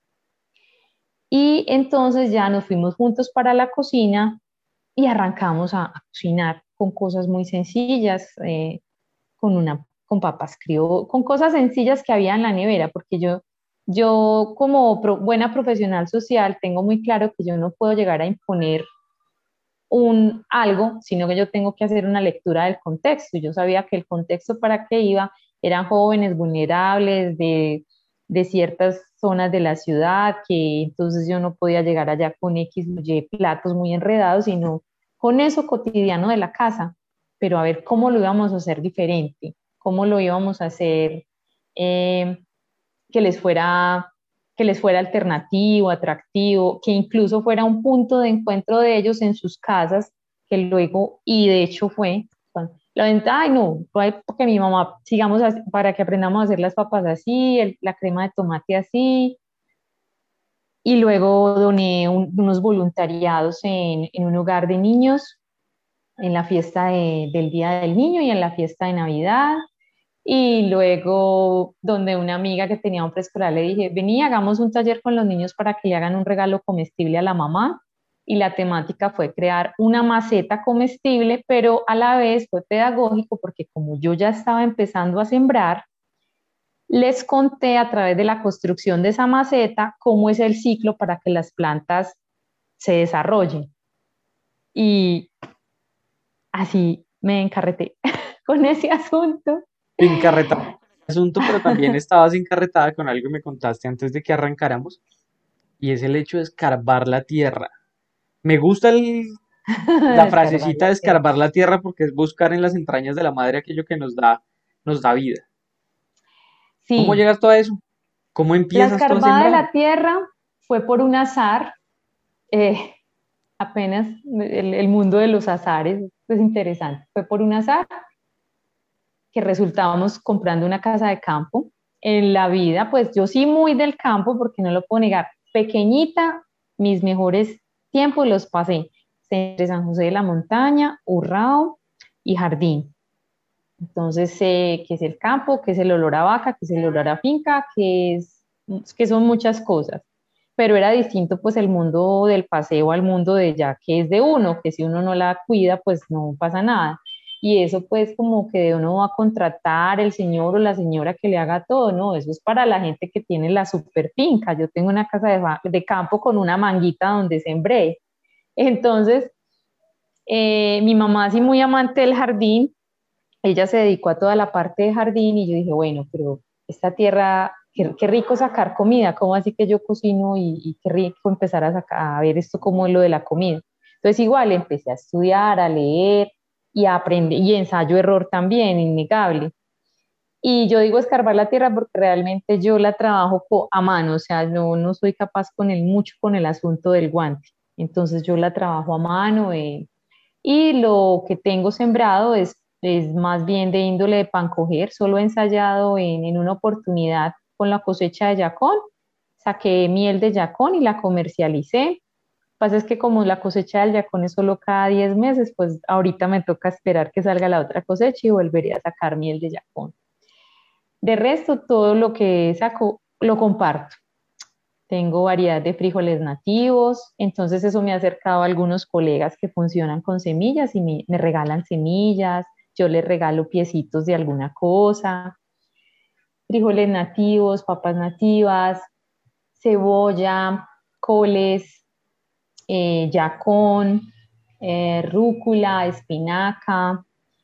Y entonces ya nos fuimos juntos para la cocina y arrancamos a cocinar con cosas muy sencillas, con papas con cosas sencillas que había en la nevera, porque yo como buena profesional social tengo muy claro que yo no puedo llegar a imponer un algo, sino que yo tengo que hacer una lectura del contexto. Yo sabía que el contexto para que iba eran jóvenes vulnerables de ciertas zonas de la ciudad, que entonces yo no podía llegar allá con X o Y platos muy enredados, sino con eso cotidiano de la casa, pero a ver cómo lo íbamos a hacer diferente, cómo lo íbamos a hacer eh, que les fuera que les fuera alternativo, atractivo, que incluso fuera un punto de encuentro de ellos en sus casas, que luego, y de hecho fue, la venta, ay no, porque mi mamá, sigamos así, para que aprendamos a hacer las papas así, la crema de tomate así, y luego doné unos voluntariados en un hogar de niños, en la fiesta del Día del Niño y en la fiesta de Navidad. Y luego, donde una amiga que tenía un preescolar le dije, vení, hagamos un taller con los niños para que le hagan un regalo comestible a la mamá. Y la temática fue crear una maceta comestible, pero a la vez fue pedagógico porque como yo ya estaba empezando a sembrar, les conté a través de la construcción de esa maceta cómo es el ciclo para que las plantas se desarrollen. Y así me encarreté con ese asunto. Encarretada con el asunto, pero también estabas encarretada con algo que me contaste antes de que arrancáramos, y es el hecho de escarbar la tierra. Me gusta La Escarbar frasecita la de tierra. escarbar la tierra porque es buscar en las entrañas de la madre aquello que nos da vida. ¿Cómo Sí, llegas tú a eso? ¿Cómo la empiezas tú a escarbada de sembrar? la tierra fue por un azar, eh, apenas el mundo de los azares es interesante. Fue por un azar que resultábamos comprando una casa de campo. En la vida, pues yo sí muy del campo, porque no lo puedo negar, pequeñita, mis mejores tiempos los pasé entre San José de la Montaña, Urrao y Jardín. Entonces, ¿qué es el campo? ¿Qué es el olor a vaca? ¿Qué es el olor a finca? ¿Qué son muchas cosas? Pero era distinto pues el mundo del paseo al mundo de ya que es de uno, que si uno no la cuida pues no pasa nada. Y eso pues como que de uno va a contratar el señor o la señora que le haga todo, no, eso es para la gente que tiene la super finca. Yo tengo una casa de campo con una manguita donde sembré. Entonces, mi mamá, así muy amante del jardín, ella se dedicó a toda la parte de jardín y yo dije, bueno, pero esta tierra, qué rico sacar comida, ¿cómo así que yo cocino y qué rico empezar a, a ver esto como es lo de la comida? Entonces igual empecé a estudiar, a leer y a aprender, y ensayo-error también, innegable. Y yo digo escarbar la tierra porque realmente yo la trabajo a mano, o sea, no soy capaz con el mucho con el asunto del guante. Entonces yo la trabajo a mano, y lo que tengo sembrado es más bien de índole de pancoger. Solo he ensayado en una oportunidad con la cosecha de yacón. Saqué miel de yacón y la comercialicé. Lo que pasa es que como la cosecha del yacón es solo cada 10 meses, pues ahorita me toca esperar que salga la otra cosecha y volveré a sacar miel de yacón. De resto, todo lo que saco lo comparto. Tengo variedad de frijoles nativos, entonces eso me ha acercado a algunos colegas que funcionan con semillas y me regalan semillas, yo les regalo piecitos de alguna cosa, frijoles nativos, papas nativas, cebolla, coles, yacón, rúcula, espinaca,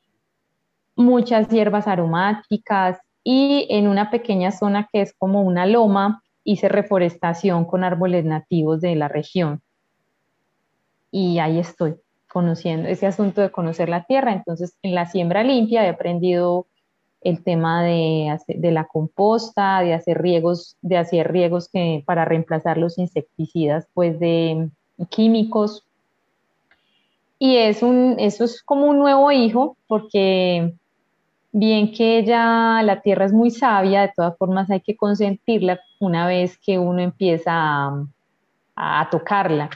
muchas hierbas aromáticas y en una pequeña zona que es como una loma hice reforestación con árboles nativos de la región. Y ahí estoy conociendo ese asunto de conocer la tierra. Entonces, en la siembra limpia he aprendido el tema de la composta, de hacer riegos que, para reemplazar los insecticidas, pues de químicos. Y eso es como un nuevo hijo, porque bien que ya la tierra es muy sabia, de todas formas hay que consentirla una vez que uno empieza a tocarla.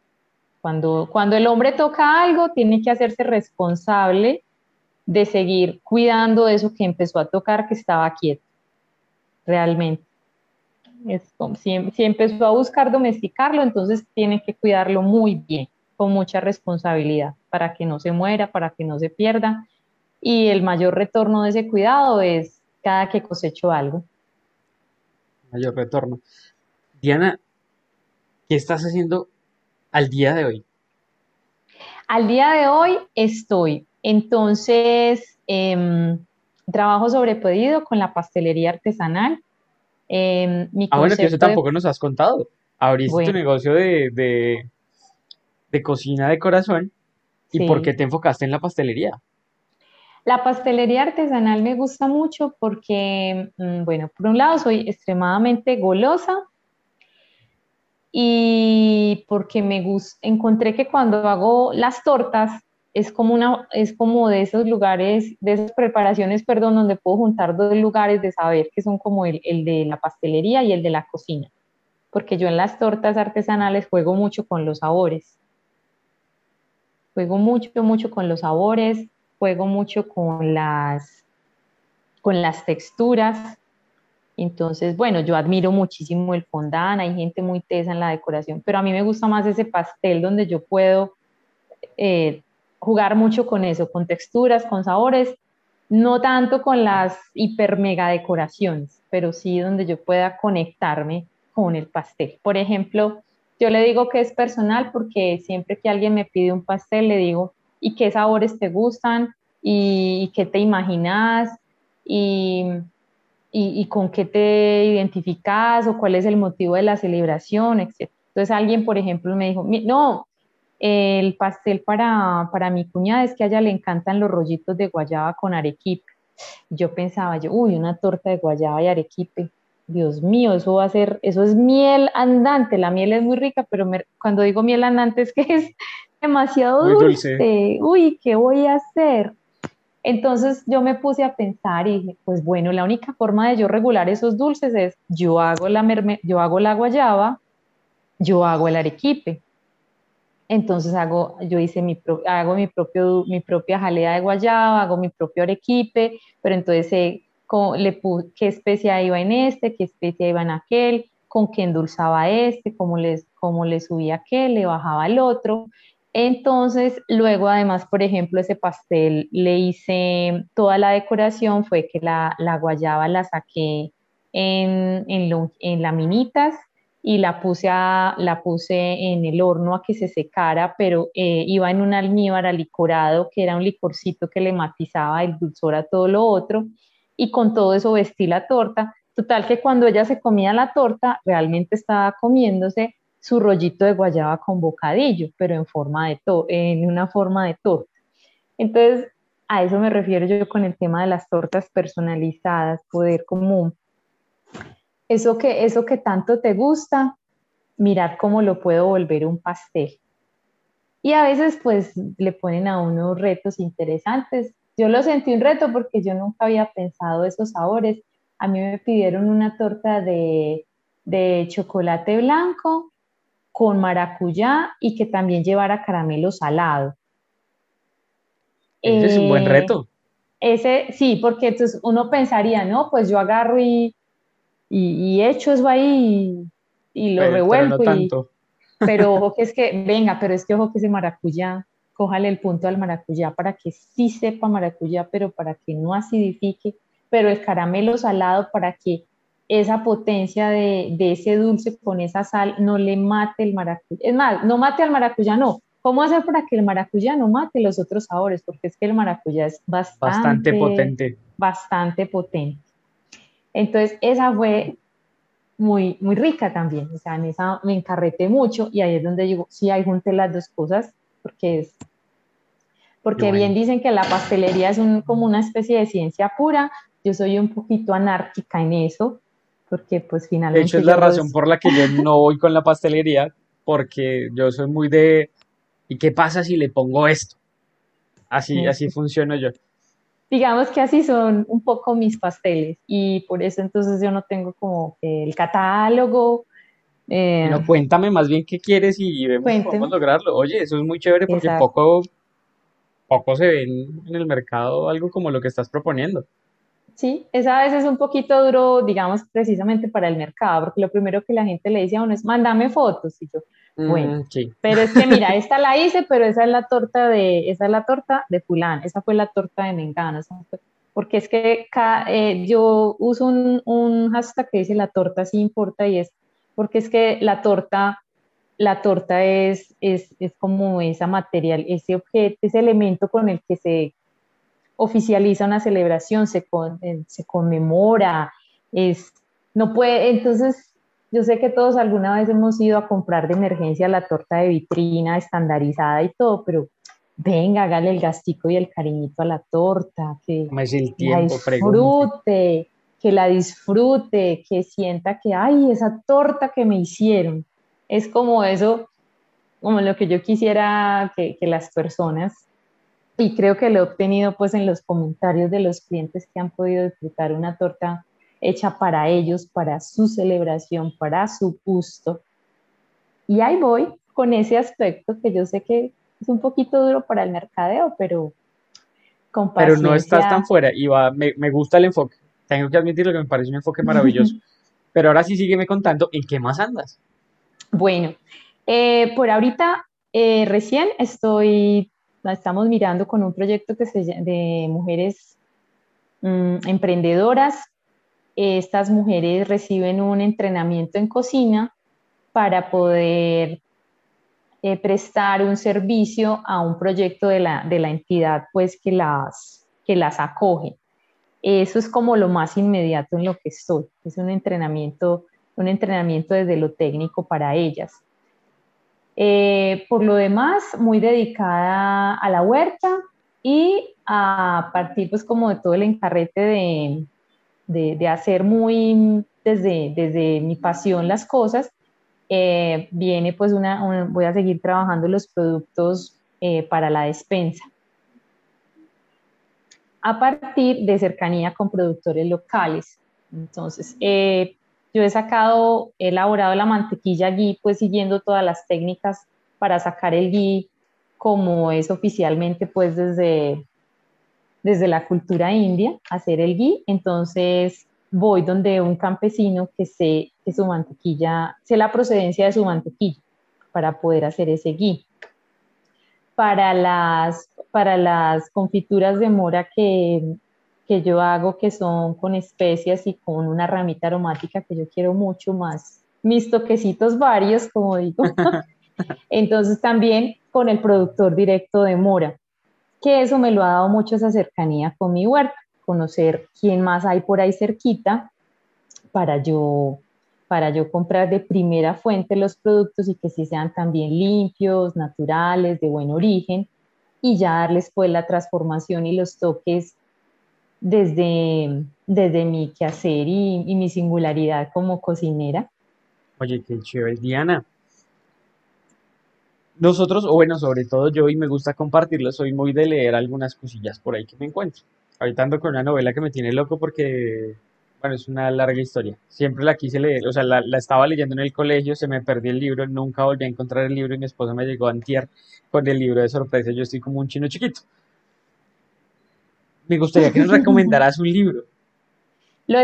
Cuando el hombre toca algo, tiene que hacerse responsable de seguir cuidando de eso que empezó a tocar, que estaba quieto, realmente. Es como si empezó a buscar domesticarlo, entonces tiene que cuidarlo muy bien, con mucha responsabilidad, para que no se muera, para que no se pierda. Y el mayor retorno de ese cuidado es cada que cosecho algo. Mayor retorno. Diana, ¿qué estás haciendo al día de hoy? Al día de hoy estoy, entonces, trabajo sobre pedido con la pastelería artesanal. Mi Ah, bueno, que eso concepto de, tampoco nos has contado. Abriste tu bueno, negocio de cocina de corazón y ¿por qué sí, te enfocaste en la pastelería? la pastelería artesanal me gusta mucho porque, bueno, por un lado soy extremadamente golosa y porque encontré que cuando hago las tortas es como de esos lugares, de esas preparaciones, perdón, donde puedo juntar dos lugares de saber que son como el de la pastelería y el de la cocina, porque yo en las tortas artesanales juego mucho con los sabores. Juego mucho con los sabores, juego mucho con las texturas. Entonces, bueno, yo admiro muchísimo el fondant, hay gente muy tesa en la decoración, pero a mí me gusta más ese pastel donde yo puedo eh, jugar mucho con eso, con texturas, con sabores, no tanto con las hiper mega decoraciones, pero sí donde yo pueda conectarme con el pastel. Por ejemplo, yo le digo que es personal porque siempre que alguien me pide un pastel, le digo, ¿y qué sabores te gustan? ¿Y qué te imaginas? ¿Y, y con qué te identificas? ¿O cuál es el motivo de la celebración? Etcétera. Entonces alguien, por ejemplo, me dijo, no, El pastel para mi cuñada es que a ella le encantan los rollitos de guayaba con arequipe. Yo pensaba, uy, una torta de guayaba y arequipe. Dios mío, eso va a ser, eso es miel andante. La miel es muy rica, pero cuando digo miel andante es que es demasiado Muy dulce. dulce. Uy, ¿qué voy a hacer? Entonces yo me puse a pensar y dije, pues bueno, la única forma de yo regular esos dulces es yo hago la guayaba, yo hago el arequipe. Entonces yo hice hago mi propia jalea de guayaba, hago mi propio arequipe, pero entonces le puse qué especia iba en este, qué especia iba en aquel, con qué endulzaba este, cómo le subía aquel, le bajaba el otro. Entonces, luego además, por ejemplo, ese pastel le hice toda la decoración, fue que la guayaba la saqué en laminitas y la puse en el horno a que se secara, pero iba en un almíbar alicorado, que era un licorcito que le matizaba el dulzor a todo lo otro, y con todo eso vestí la torta. Total que cuando ella se comía la torta, realmente estaba comiéndose su rollito de guayaba con bocadillo, pero en una forma de torta. Entonces, a eso me refiero yo con el tema de las tortas personalizadas, poder como eso que tanto te gusta, mirar cómo lo puedo volver un pastel. Y a veces pues le ponen a uno retos interesantes. Yo lo sentí un reto porque yo nunca había pensado esos sabores. A mí me pidieron una torta de chocolate blanco con maracuyá y que también llevara caramelo salado. Ese es un buen Eh, reto. ese sí, porque entonces uno pensaría, no, pues yo agarro y echo eso ahí y lo Pero no revuelvo tanto. pero ojo que es que, venga, pero es que ojo que ese maracuyá, cójale el punto al maracuyá para que sí sepa maracuyá, pero para que no acidifique, pero el caramelo salado para que esa potencia de ese dulce con esa sal no le mate el maracuyá. Es más, no mate al maracuyá, no. ¿Cómo hacer para que el maracuyá no mate los otros sabores? Porque es que el maracuyá es Bastante bastante, potente. bastante potente. Entonces, esa fue muy, muy rica también. O sea, en esa me encarreté mucho y ahí es donde digo, sí, ahí junté las dos cosas, Y porque bien bueno, dicen que la pastelería es como una especie de ciencia pura. Yo soy un poquito anárquica en eso, porque pues de hecho finalmente es la razón por la que yo no voy con la pastelería, porque yo soy muy de, ¿y qué pasa si le pongo esto? Así funciono yo. digamos que así son un poco mis pasteles y por eso entonces yo no tengo como que el catálogo. Sino Eh, cuéntame más bien qué quieres y vemos si podemos Cuénteme. lograrlo. Oye, eso es muy chévere porque Exacto. poco se ve en el mercado algo como lo que estás proponiendo. Sí, esa vez es un poquito duro, digamos, precisamente para el mercado, porque lo primero que la gente le dice a uno es, mándame fotos, y yo, bueno, Sí, pero es que mira, esta la hice, pero esa es la torta de fulán, esa fue la torta de Mengano, porque es que yo uso un hashtag que dice la torta sí importa, y es porque es que la torta es como esa material, ese objeto, ese elemento con el que se oficializa una celebración, se conmemora, es, no puede, entonces yo sé que todos alguna vez hemos ido a comprar de emergencia la torta de vitrina estandarizada y todo, pero venga, hágale el gastico y el cariñito a la torta, tómese el la tiempo, pregunte. disfrute, que sienta que, ay, esa torta que me hicieron, es como eso, como lo que yo quisiera que las personas y creo que lo he obtenido pues en los comentarios de los clientes que han podido disfrutar una torta hecha para ellos, para su celebración, para su gusto. Y ahí voy con ese aspecto que yo sé que es un poquito duro para el mercadeo, pero con Pero no estás tan paciencia. fuera y me gusta el enfoque. Tengo que admitirlo que me parece un enfoque maravilloso. Pero ahora sí sígueme contando en qué más andas. Bueno, por ahorita recién estamos mirando con un proyecto de mujeres emprendedoras. Estas mujeres reciben un entrenamiento en cocina para poder prestar un servicio a un proyecto de la entidad pues que las acoge. Eso es como lo más inmediato en lo que estoy. Es un entrenamiento desde lo técnico para ellas. Por lo demás, muy dedicada a la huerta y a partir pues como de todo el encarrete de hacer muy desde mi pasión las cosas, viene pues voy a seguir trabajando los productos para la despensa a partir de cercanía con productores locales. Entonces, yo he elaborado la mantequilla ghee, pues siguiendo todas las técnicas para sacar el ghee como es oficialmente, pues desde la cultura india, hacer el ghee. Entonces, voy donde un campesino que sé que su mantequilla, sé la procedencia de su mantequilla para poder hacer ese ghee. Para las confituras de mora que yo hago, que son con especias y con una ramita aromática que yo quiero mucho más, mis toquecitos varios, como digo. Entonces también con el productor directo de mora, que eso me lo ha dado mucho esa cercanía con mi huerta, conocer quién más hay por ahí cerquita para yo, para yo comprar de primera fuente los productos y que sí sean también limpios, naturales, de buen origen, y ya darles pues la transformación y los toques desde mi quehacer y mi singularidad como cocinera. Oye, qué chévere, Diana. Nosotros, o bueno, sobre todo yo, y me gusta compartirlo, soy muy de leer algunas cosillas por ahí que me encuentro. Ahorita ando con una novela que me tiene loco porque, bueno, es una larga historia. Siempre la quise leer, o sea, la estaba leyendo en el colegio, se me perdió el libro, nunca volví a encontrar el libro y mi esposa me llegó antier con el libro de sorpresa. Yo estoy como un chino chiquito. Me gustaría que nos recomendaras un libro. Lo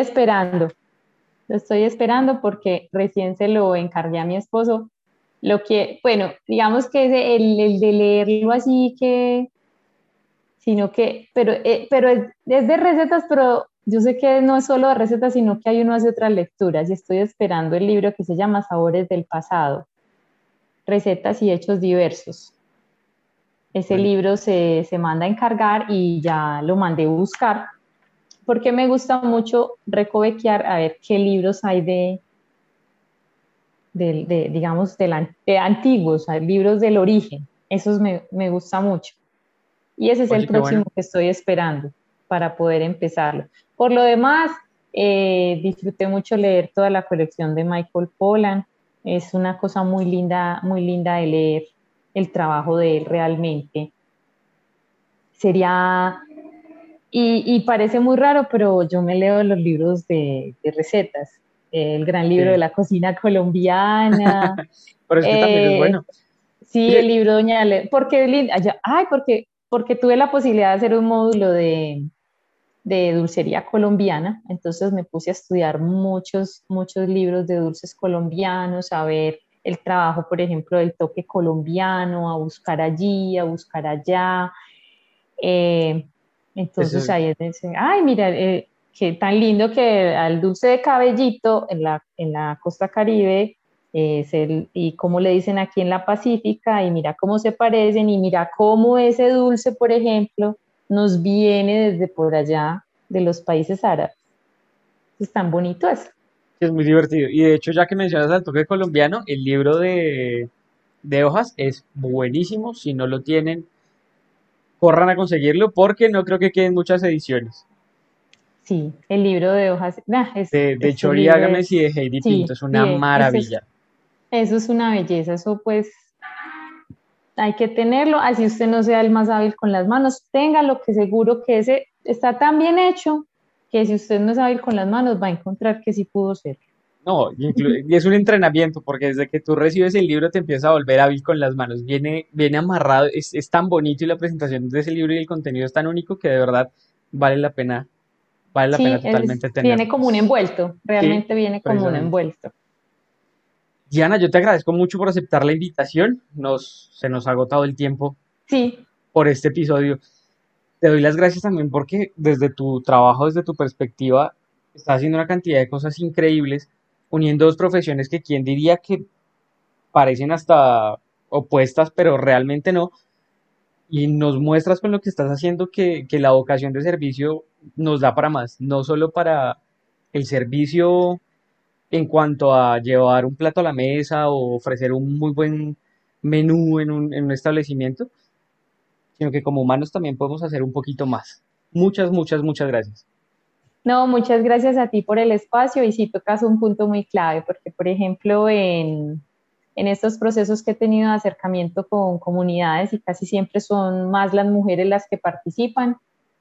estoy esperando porque recién se lo encargué a mi esposo. Bueno, digamos que el de leerlo así que sino que, pero es de recetas, pero yo sé que no es solo de recetas, sino que hay uno hace otras lecturas y estoy esperando el libro que se llama Sabores del Pasado, Recetas y Hechos Diversos. Ese Bueno, libro se manda a encargar y ya lo mandé a buscar porque me gusta mucho recovequear a ver qué libros hay digamos, de antiguos, hay libros del origen. Esos me gusta mucho. Y ese es el oye, qué próximo bueno. que estoy esperando para poder empezarlo. Por lo demás, disfruté mucho leer toda la colección de Michael Pollan. Es una cosa muy linda de leer el trabajo de él realmente. Sería, y parece muy raro, pero yo me leo los libros de recetas, el gran libro de Sí. la cocina colombiana, Pero es que también es eh, bueno. sí, el Oye, libro de Doña Le, porque, porque tuve la posibilidad de hacer un módulo de dulcería colombiana, entonces me puse a estudiar muchos libros de dulces colombianos, a ver el trabajo, por ejemplo, del toque colombiano, a buscar allí, a buscar allá. eh, entonces eso, ahí es, ay, mira, qué tan lindo que al dulce de cabellito en la costa Caribe y cómo le dicen aquí en la Pacífica, y mira cómo se parecen, y mira cómo ese dulce, por ejemplo, nos viene desde por allá de los países árabes. Es tan bonito eso. es muy divertido. Y de hecho, ya que mencionas al toque colombiano, el libro de hojas es buenísimo. Si no lo tienen, corran a conseguirlo porque no creo que queden muchas ediciones. Sí, el libro de hojas, De este Chori libro Ágames y es, de Heidi Pinto, sí, es una maravilla. eso es una belleza, eso pues hay que tenerlo, así usted no sea el más hábil con las manos, téngalo, que seguro que ese está tan bien hecho que si usted no es hábil con las manos va a encontrar que sí pudo ser. No, y es un entrenamiento porque desde que tú recibes el libro te empieza a volver hábil con las manos. Viene amarrado, es tan bonito y la presentación de ese libro y el contenido es tan único que de verdad vale la pena, vale la pena Sí, totalmente viene tenerlo. como un envuelto, Sí, realmente viene como un precisamente. envuelto. Diana, yo te agradezco mucho por aceptar la invitación. Se nos ha agotado el tiempo Sí, por este episodio. Te doy las gracias también porque desde tu trabajo, desde tu perspectiva, estás haciendo una cantidad de cosas increíbles, uniendo dos profesiones que quién diría que parecen hasta opuestas, pero realmente no. Y nos muestras con lo que estás haciendo que la vocación de servicio nos da para más, no solo para el servicio en cuanto a llevar un plato a la mesa o ofrecer un muy buen menú en un establecimiento, sino que como humanos también podemos hacer un poquito más. Muchas, muchas, muchas gracias. No, muchas gracias a ti por el espacio y sí tocas un punto muy clave, porque por ejemplo en estos procesos que he tenido de acercamiento con comunidades y casi siempre son más las mujeres las que participan,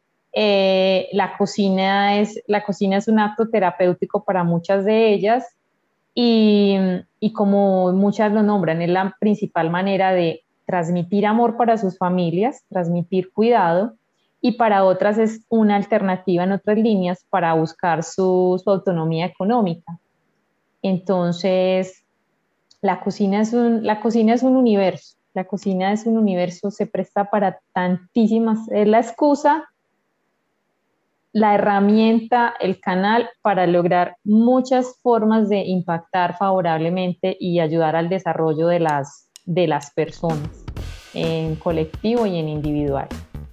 la cocina es un acto terapéutico para muchas de ellas y, y como muchas lo nombran, es la principal manera de transmitir amor para sus familias, transmitir cuidado, y para otras es una alternativa en otras líneas para buscar su autonomía económica. Entonces, la cocina es un universo, la cocina es un universo, se presta para tantísimas, es la excusa, la herramienta, el canal para lograr muchas formas de impactar favorablemente y ayudar al desarrollo de las personas en colectivo y en individual.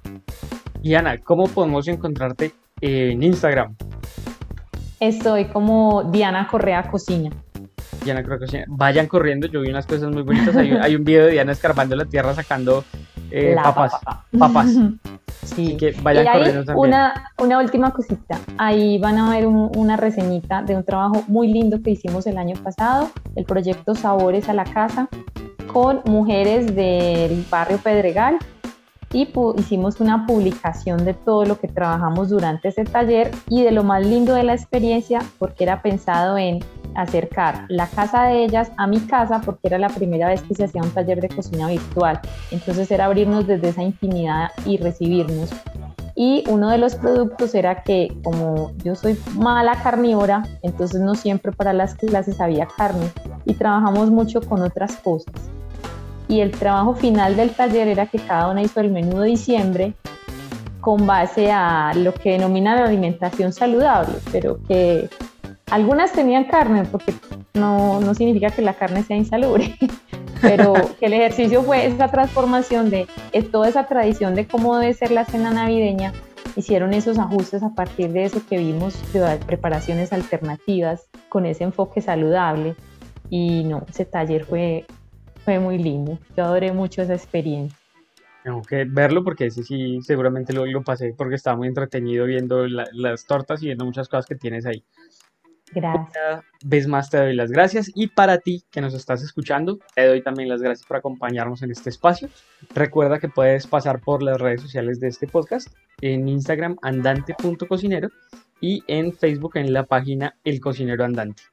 Y Ana, ¿cómo podemos encontrarte en Instagram? Estoy como Diana Correa Cocina. Diana creo que sí. Vayan corriendo, yo vi unas cosas muy bonitas. Hay un video de Diana escarbando la tierra sacando La papas. papa. Papas. Así Sí. que Y vayan ahí corriendo también. una última cosita. Ahí van a ver una reseñita de un trabajo muy lindo que hicimos el año pasado, el proyecto Sabores a la Casa, con mujeres del barrio Pedregal y hicimos una publicación de todo lo que trabajamos durante ese taller y de lo más lindo de la experiencia, porque era pensado en acercar la casa de ellas a mi casa, porque era la primera vez que se hacía un taller de cocina virtual. Entonces era abrirnos desde esa intimidad y recibirnos. Y uno de los productos era que como yo soy mala carnívora, entonces no siempre para las clases había carne y trabajamos mucho con otras cosas. Y el trabajo final del taller era que cada una hizo el menú de diciembre con base a lo que denominan la alimentación saludable, pero que algunas tenían carne, porque no significa que la carne sea insalubre, pero que el ejercicio fue esa transformación de toda esa tradición de cómo debe ser la cena navideña. Hicieron esos ajustes a partir de eso que vimos, de preparaciones alternativas con ese enfoque saludable. Y no, ese taller fue muy lindo. Yo adoré mucho esa experiencia. Tengo que verlo porque ese sí seguramente lo pasé porque estaba muy entretenido viendo las tortas y viendo muchas cosas que tienes ahí. Gracias. Una vez más te doy las gracias y para ti que nos estás escuchando, te doy también las gracias por acompañarnos en este espacio. Recuerda que puedes pasar por las redes sociales de este podcast, en Instagram andante.cocinero y en Facebook en la página El Cocinero Andante.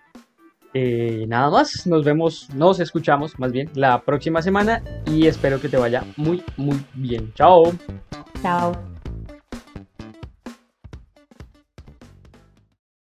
Nada más, nos escuchamos más bien la próxima semana y espero que te vaya muy, muy bien. Chao. Chao.